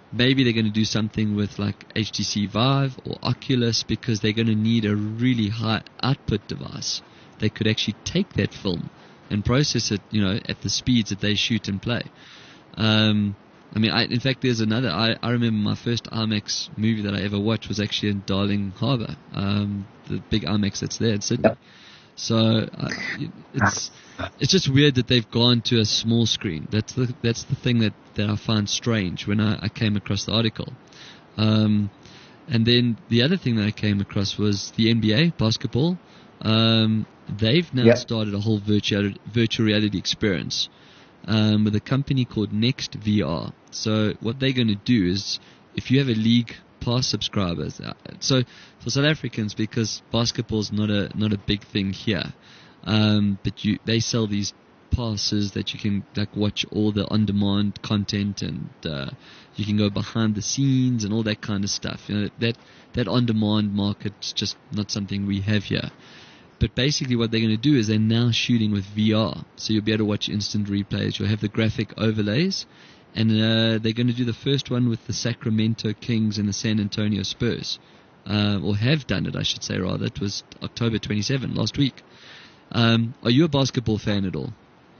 Speaker 3: maybe they're going to do something with like H T C Vive or Oculus, because they're going to need a really high output device that could actually take that film and process it, you know, at the speeds that they shoot and play. Um, I mean, I, in fact, there's another. I, I remember my first IMAX movie that I ever watched was actually in Darling Harbour, um, the big IMAX that's there in Sydney. Yep. So uh, it's it's just weird that they've gone to a small screen. That's the that's the thing that, that I find strange when I, I came across the article. Um, and then the other thing that I came across was the N B A basketball. Um, they've now yep. started a whole virtual virtual reality experience um, with a company called Next V R. So what they're going to do is, if you have a league pass subscribers, uh, so for South Africans, because basketball's not a not a big thing here, um, but you they sell these passes that you can like watch all the on-demand content, and uh, you can go behind the scenes and all that kind of stuff. You know, that that on-demand market's just not something we have here. But basically what they're going to do is they're now shooting with V R. So you'll be able to watch instant replays. You'll have the graphic overlays. And uh, they're going to do the first one with the Sacramento Kings and the San Antonio Spurs. Uh, or have done it, I should say, rather. It was October twenty-seventh, last week. Um, are you a basketball fan at all?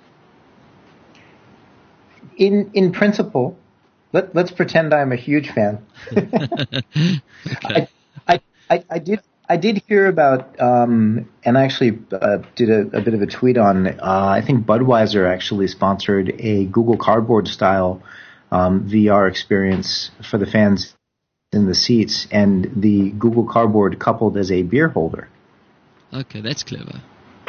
Speaker 5: In in principle, let, let's pretend I'm a huge fan.
Speaker 3: Okay.
Speaker 5: I, I, I, I did... I did hear about, um, and I actually uh, did a, a bit of a tweet on, uh, I think Budweiser actually sponsored a Google Cardboard style um, V R experience for the fans in the seats, and the Google Cardboard coupled as a beer holder.
Speaker 3: Okay, that's clever.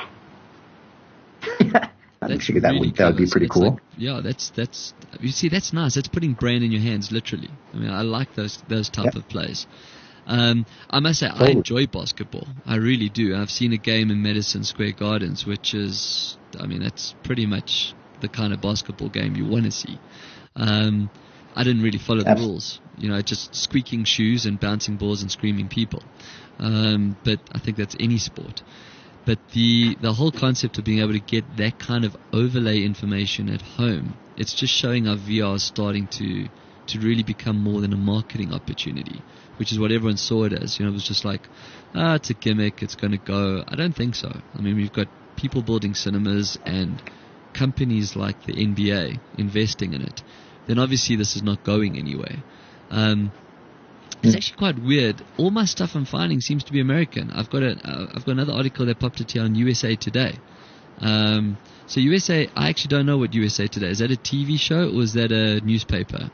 Speaker 5: I
Speaker 3: that's
Speaker 5: figured that
Speaker 3: really
Speaker 5: would, that would be pretty cool.
Speaker 3: Like, yeah, that's, that's, you see, that's nice. That's putting brand in your hands, literally. I mean, I like those, those type yep. of plays. Um, I must say, I enjoy basketball. I really do. I've seen a game in Madison Square Gardens, which is, I mean, that's pretty much the kind of basketball game you want to see. Um, I didn't really follow the rules, you know, just squeaking shoes and bouncing balls and screaming people. Um, but I think that's any sport. But the the whole concept of being able to get that kind of overlay information at home, it's just showing how V R is starting to to really become more than a marketing opportunity, which is what everyone saw it as. You know, it was just like, ah, it's a gimmick, it's going to go. I don't think so. I mean, we've got people building cinemas and companies like the N B A investing in it. Then obviously this is not going anywhere. Um, it's actually quite weird. All my stuff I'm finding seems to be American. I've got a, uh, I've got another article that popped up here on U S A Today. Um, so U S A, I actually don't know what U S A Today is. That a T V show or is that a newspaper?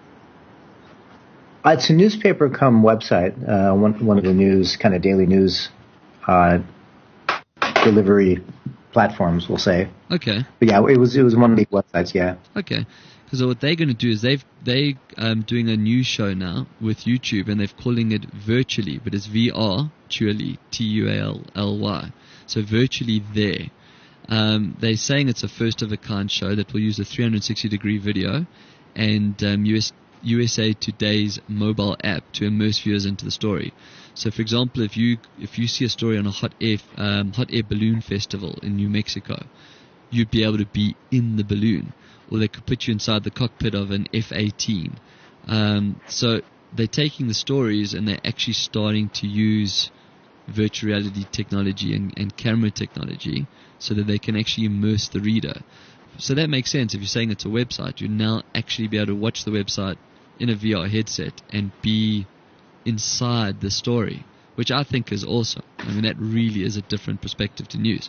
Speaker 5: Uh, it's a newspaper come website, uh, one, one of the news, kind of daily news uh, delivery platforms, we'll say.
Speaker 3: Okay.
Speaker 5: But yeah, it was it was one of the websites, yeah.
Speaker 3: Okay. Because what they're going to do is they've they um doing a new show now with YouTube, and they're calling it Virtually, but it's V R, Tually, T U A L L Y. So Virtually There. Um, they're saying it's a first of a kind show that will use a three sixty degree video and um, U S U S A Today's mobile app to immerse viewers into the story. So, for example, if you if you see a story on a hot air um, hot air balloon festival in New Mexico, you'd be able to be in the balloon, or they could put you inside the cockpit of an F eighteen. Um, so they're taking the stories and they're actually starting to use virtual reality technology and, and camera technology so that they can actually immerse the reader. So that makes sense. If you're saying it's a website, you'll now actually be able to watch the website in a V R headset and be inside the story, which I think is awesome. I mean, that really is a different perspective to news.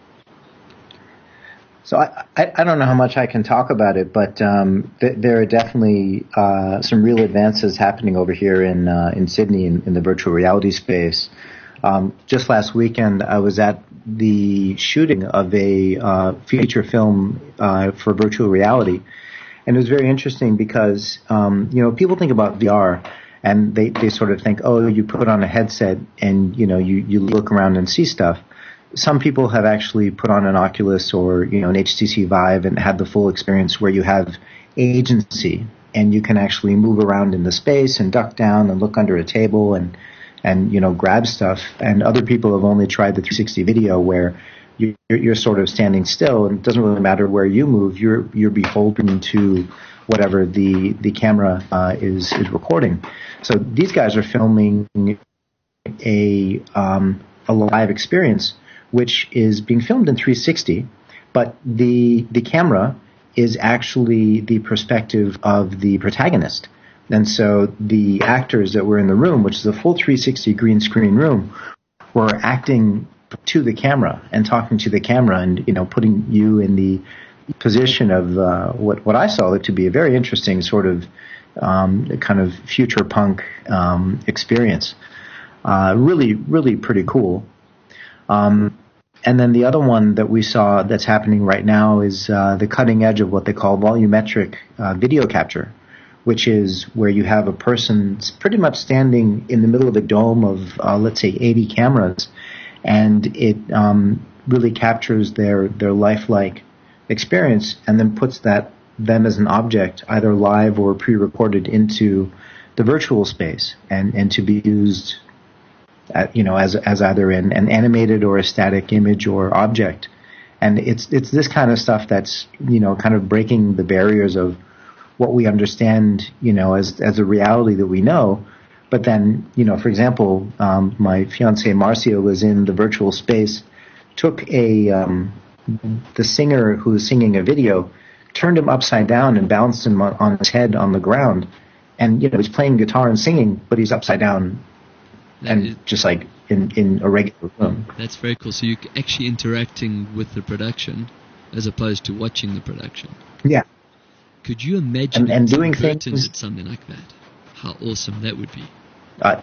Speaker 5: So I, I, I don't know how much I can talk about it, but um, th- there are definitely uh, some real advances happening over here in uh, in Sydney in, in the virtual reality space. Um, just last weekend, I was at the shooting of a uh, feature film uh, for virtual reality, and it was very interesting because um, you know people think about V R and they, they sort of think, oh, you put on a headset and you know you, you look around and see stuff. Some people have actually put on an Oculus or, you know, an H T C Vive and had the full experience where you have agency and you can actually move around in the space and duck down and look under a table and, and, you know, grab stuff. And other people have only tried the three sixty video where you're, you're sort of standing still, and it doesn't really matter where you move. You're you're beholden to whatever the the camera uh, is is recording. So these guys are filming a um, a live experience, which is being filmed in three sixty, but the the camera is actually the perspective of the protagonist. And so the actors that were in the room, which is a full three sixty green screen room, were acting to the camera and talking to the camera, and you know, putting you in the position of uh, what what I saw to be a very interesting sort of um, kind of future punk um, experience. Uh, really, really pretty cool. Um, and then the other one that we saw that's happening right now is uh, the cutting edge of what they call volumetric uh, video capture, which is where you have a person pretty much standing in the middle of a dome of, uh, let's say, eighty cameras, and it um, really captures their, their lifelike experience and then puts that them as an object, either live or pre-recorded, into the virtual space and, and to be used At, you know, as as either an, an animated or a static image or object. And it's it's this kind of stuff that's, you know, kind of breaking the barriers of what we understand, you know, as as a reality that we know. But then, you know, for example, um, my fiancée Marcia was in the virtual space, took a um, the singer who was singing a video, turned him upside down and bounced him on, on his head on the ground. And, you know, he's playing guitar and singing, but he's upside down. That and is, just like in, in a regular room.
Speaker 3: That's very cool. So you're actually interacting with the production as opposed to watching the production.
Speaker 5: Yeah.
Speaker 3: Could you imagine
Speaker 5: and, and doing things
Speaker 3: at something like that? How awesome that would be.
Speaker 5: Uh,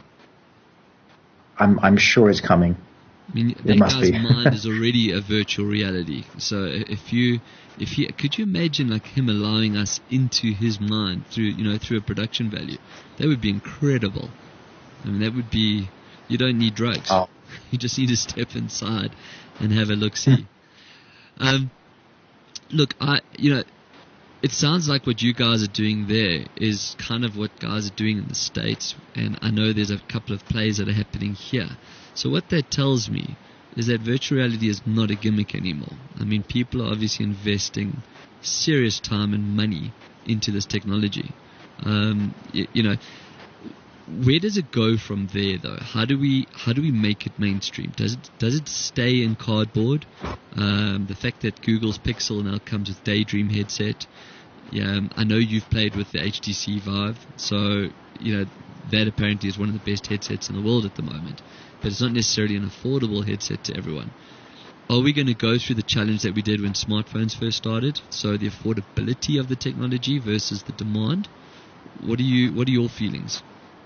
Speaker 5: I'm I'm sure it's coming.
Speaker 3: I mean,
Speaker 5: it
Speaker 3: that
Speaker 5: must
Speaker 3: guy's
Speaker 5: be.
Speaker 3: mind is already a virtual reality. So if you if he could you imagine like him allowing us into his mind through you know through a production value? That would be incredible. I mean, that would be, you don't need drugs.
Speaker 5: Oh.
Speaker 3: You just need to step inside and have a look-see. um, look, I, you know, it sounds like what you guys are doing there is kind of what guys are doing in the States, and I know there's a couple of plays that are happening here. So what that tells me is that virtual reality is not a gimmick anymore. I mean, people are obviously investing serious time and money into this technology. Um, you, you know, where does it go from there, though? How do we how do we make it mainstream? Does it does it stay in cardboard? Um, the fact that Google's Pixel now comes with Daydream headset. Yeah, um, I know you've played with the H T C Vive, so you know that apparently is one of the best headsets in the world at the moment. But it's not necessarily an affordable headset to everyone. Are we going to go through the challenge that we did when smartphones first started? So the affordability of the technology versus the demand. What are you? What are your feelings?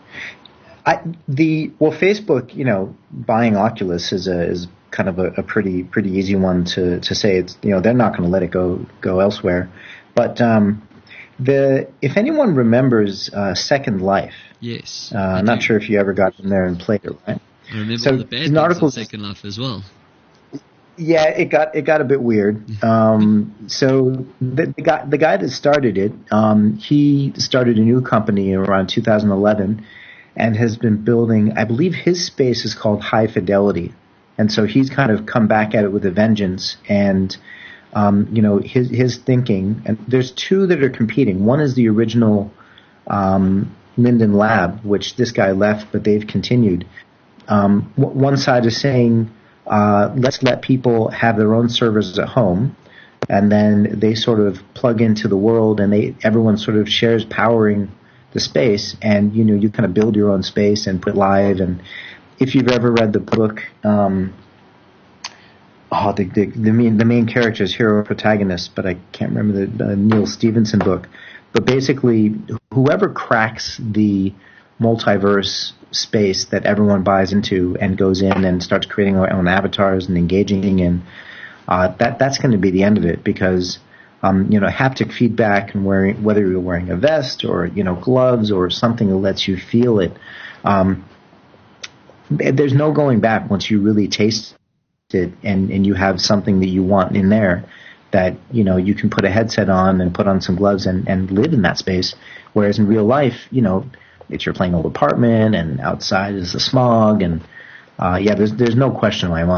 Speaker 5: I, the well, Facebook, you know, buying Oculus is a is kind of a, a pretty pretty easy one to, to say. It's you know they're not going to let it go go elsewhere. But um, the if anyone remembers uh, Second Life,
Speaker 3: yes,
Speaker 5: uh, I'm not sure if you ever got in there and played it, right?
Speaker 3: I remember
Speaker 5: so
Speaker 3: all the bad things in Second Life as well.
Speaker 5: Yeah, it got it got a bit weird. Um, so the, the guy the guy that started it, um, he started a new company around two thousand eleven, and has been building. I believe his space is called High Fidelity, and so he's kind of come back at it with a vengeance. And um, you know his his thinking. And there's two that are competing. One is the original um, Linden Lab, which this guy left, but they've continued. Um, w- one side is saying, Uh, let's let people have their own servers at home, and then they sort of plug into the world, and they everyone sort of shares powering the space, and you know you kind of build your own space and put live. And if you've ever read the book, um, oh, the the, the main the main character is hero protagonist, but I can't remember the uh, Neil Stevenson book. But basically, whoever cracks the multiverse space that everyone buys into and goes in and starts creating their own avatars and engaging in, uh, that that's going to be the end of it, because um, you know haptic feedback and wearing whether you're wearing a vest or you know gloves or something that lets you feel it, um, there's no going back once you really taste it and, and you have something that you want in there, that you know you can put a headset on and put on some gloves and, and live in that space. Whereas in real life, you know, it's your plain old apartment, and outside is the smog, and uh, yeah, there's there's no question in my mind.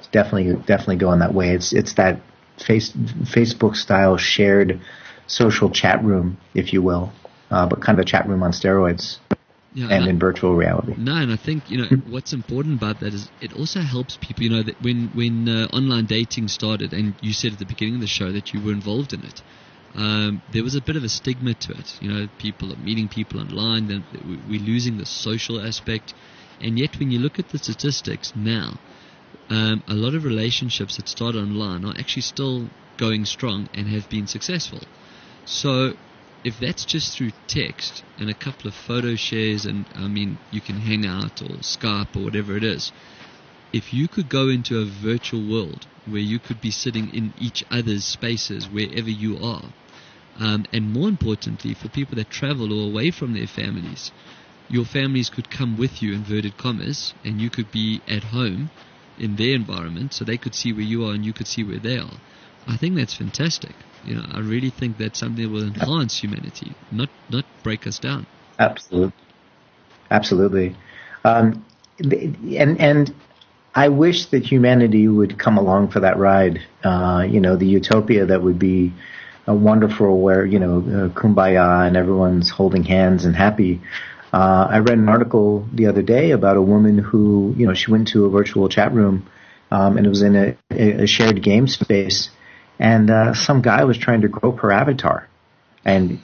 Speaker 5: definitely definitely going that way. It's it's that face Facebook style shared social chat room, if you will, uh, but kind of a chat room on steroids. Yeah, and I, in virtual reality.
Speaker 3: No, and I think, you know, what's important about that is it also helps people, you know, that when, when uh, online dating started, and you said at the beginning of the show that you were involved in it, um, there was a bit of a stigma to it. You know, people are meeting people online, then we're losing the social aspect. And yet when you look at the statistics now, um, a lot of relationships that start online are actually still going strong and have been successful. So if that's just through text and a couple of photo shares, and I mean, you can hang out or Skype or whatever it is, if you could go into a virtual world where you could be sitting in each other's spaces wherever you are, um, and more importantly, for people that travel or away from their families, your families could come with you, inverted commas, and you could be at home in their environment so they could see where you are and you could see where they are. I think that's fantastic. You know, I really think that's something that will enhance humanity, not not break us down.
Speaker 5: Absolutely, absolutely. Um, and and I wish that humanity would come along for that ride. Uh, you know, the utopia that would be a wonderful, where you know, uh, kumbaya and everyone's holding hands and happy. Uh, I read an article the other day about a woman who, you know, she went to a virtual chat room, um, and it was in a, a shared game space. And uh, some guy was trying to grope her avatar, and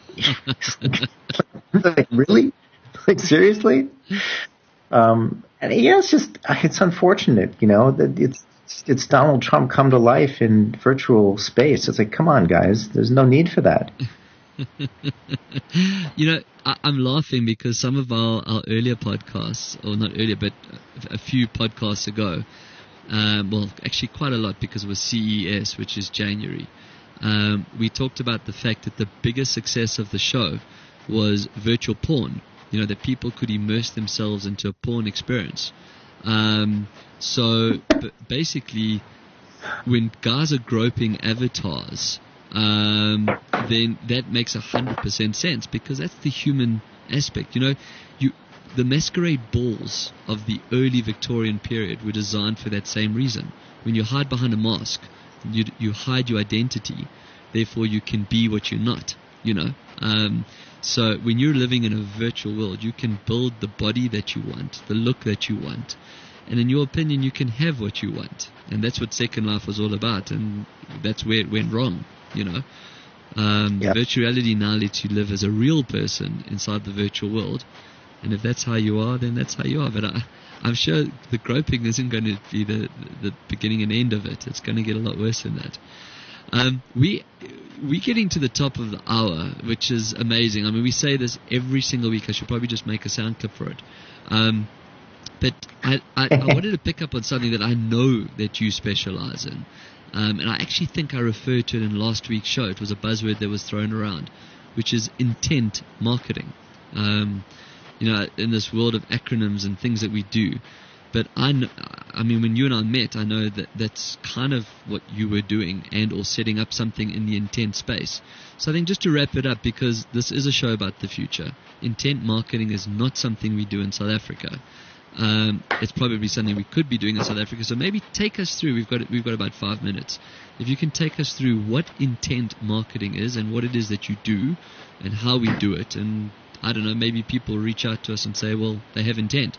Speaker 5: like, really, like seriously, um, and yeah, it's just it's unfortunate, you know, that it's it's Donald Trump come to life in virtual space. It's like, come on, guys, there's no need for that.
Speaker 3: You know, I, I'm laughing because some of our, our earlier podcasts, or not earlier, but a few podcasts ago. Um, well, actually quite a lot, because it was C E S, which is January. Um, we talked about the fact that the biggest success of the show was virtual porn. You know, that people could immerse themselves into a porn experience. Um, so b- basically, when guys are groping avatars, um, then that makes one hundred percent sense, because that's the human aspect. You know, you... The masquerade balls of the early Victorian period were designed for that same reason. When you hide behind a mask, you you hide your identity. Therefore, you can be what you're not. You know. Um, so when you're living in a virtual world, you can build the body that you want, the look that you want, and in your opinion, you can have what you want. And that's what Second Life was all about. And that's where it went wrong. You know. Um, yep. Virtuality now lets you live as a real person inside the virtual world. And if that's how you are, then that's how you are. But I, I'm sure the groping isn't going to be the, the beginning and end of it. It's going to get a lot worse than that. Um, we, we're getting to the top of the hour, which is amazing. I mean, we say this every single week. I should probably just make a sound clip for it. Um, but I, I, I wanted to pick up on something that I know that you specialize in. Um, and I actually think I referred to it in last week's show. It was a buzzword that was thrown around, which is intent marketing. Um, You know, in this world of acronyms and things that we do. But I, know, I mean, when you and I met, I know that that's kind of what you were doing, and or setting up something in the intent space. So I think just to wrap it up, because this is a show about the future, intent marketing is not something we do in South Africa. Um, it's probably something we could be doing in South Africa. So maybe take us through. We've got we've got about five minutes. If you can take us through what intent marketing is and what it is that you do and how we do it, and I don't know, maybe people reach out to us and say, well, they have intent.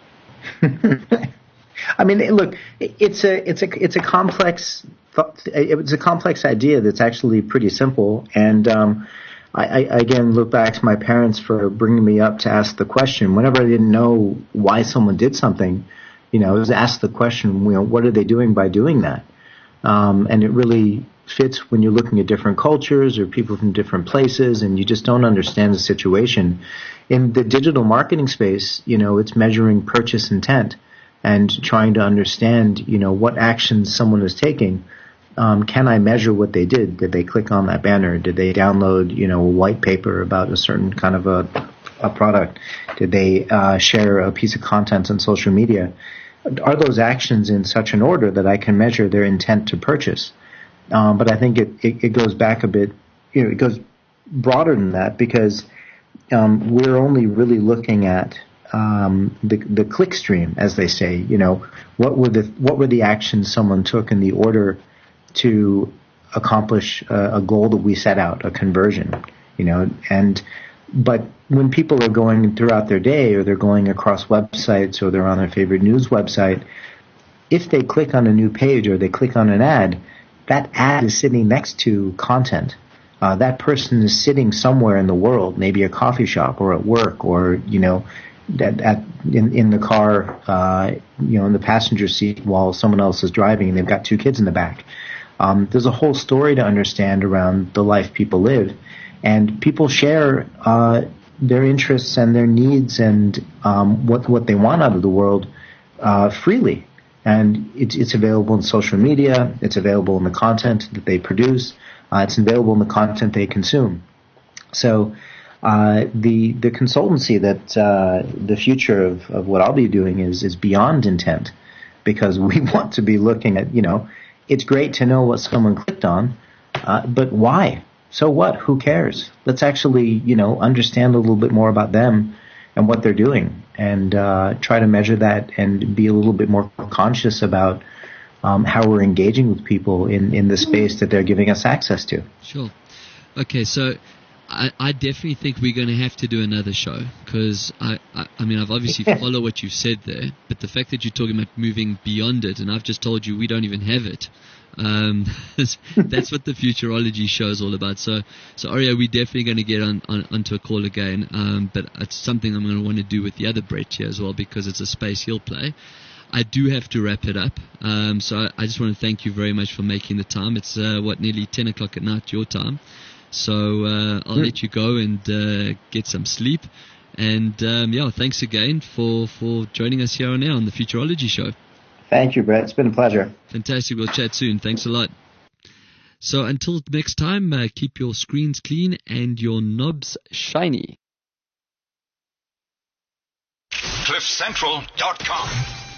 Speaker 5: I mean, look, it's a it's a it's a complex it's a complex idea that's actually pretty simple. And um, I, I again look back to my parents for bringing me up to ask the question. Whenever I didn't know why someone did something, you know, I was asked the question, you know, what are they doing by doing that? Um, and it really fits when you're looking at different cultures or people from different places, and you just don't understand the situation. In the digital marketing space, you know, it's measuring purchase intent and trying to understand, you know, what actions someone is taking. Um, can I measure what they did? Did they click on that banner? Did they download, you know, a white paper about a certain kind of a, a product? Did they uh, share a piece of content on social media? Are those actions in such an order that I can measure their intent to purchase? Um, but I think it, it, it goes back a bit, you know, it goes broader than that, because um, we're only really looking at um, the the click stream, as they say. You know, what were the what were the actions someone took in the order to accomplish a, a goal that we set out, a conversion. You know, and but when people are going throughout their day, or they're going across websites, or they're on their favorite news website, if they click on a new page or they click on an ad, that ad is sitting next to content. Uh, that person is sitting somewhere in the world, maybe a coffee shop or at work, or, you know, at, at in, in the car, uh, you know, in the passenger seat while someone else is driving and they've got two kids in the back. Um, there's a whole story to understand around the life people live, and people share uh, their interests and their needs and um, what what they want out of the world uh, freely. And it's, it's available in social media. It's available in the content that they produce. Uh, it's available in the content they consume. So uh, the the consultancy that uh, the future of, of what I'll be doing is is beyond intent, because we want to be looking at, you know, it's great to know what someone clicked on, uh, but why? So what? Who cares? Let's actually, you know, understand a little bit more about them and what they're doing, and uh, try to measure that and be a little bit more conscious about um, how we're engaging with people in, in the space that they're giving us access to.
Speaker 3: Sure. Okay, so I, I definitely think we're going to have to do another show, because I, I, I mean, I've obviously followed what you've said there, but the fact that you're talking about moving beyond it, and I've just told you we don't even have it. Um, that's what the Futurology show is all about. So, so Aria, we're definitely going to get on, on onto a call again. Um, but it's something I'm going to want to do with the other Brett here as well, because it's a space he'll play. I do have to wrap it up. Um, so I, I just want to thank you very much for making the time. It's uh, what nearly ten o'clock at night your time. So uh, I'll mm. let you go and uh, get some sleep. And um, yeah, thanks again for for joining us here on air on the Futurology show.
Speaker 5: Thank you, Brett. It's been a pleasure.
Speaker 3: Fantastic. We'll chat soon. Thanks a lot. So until next time, uh, keep your screens clean and your knobs shiny.
Speaker 2: cliff central dot com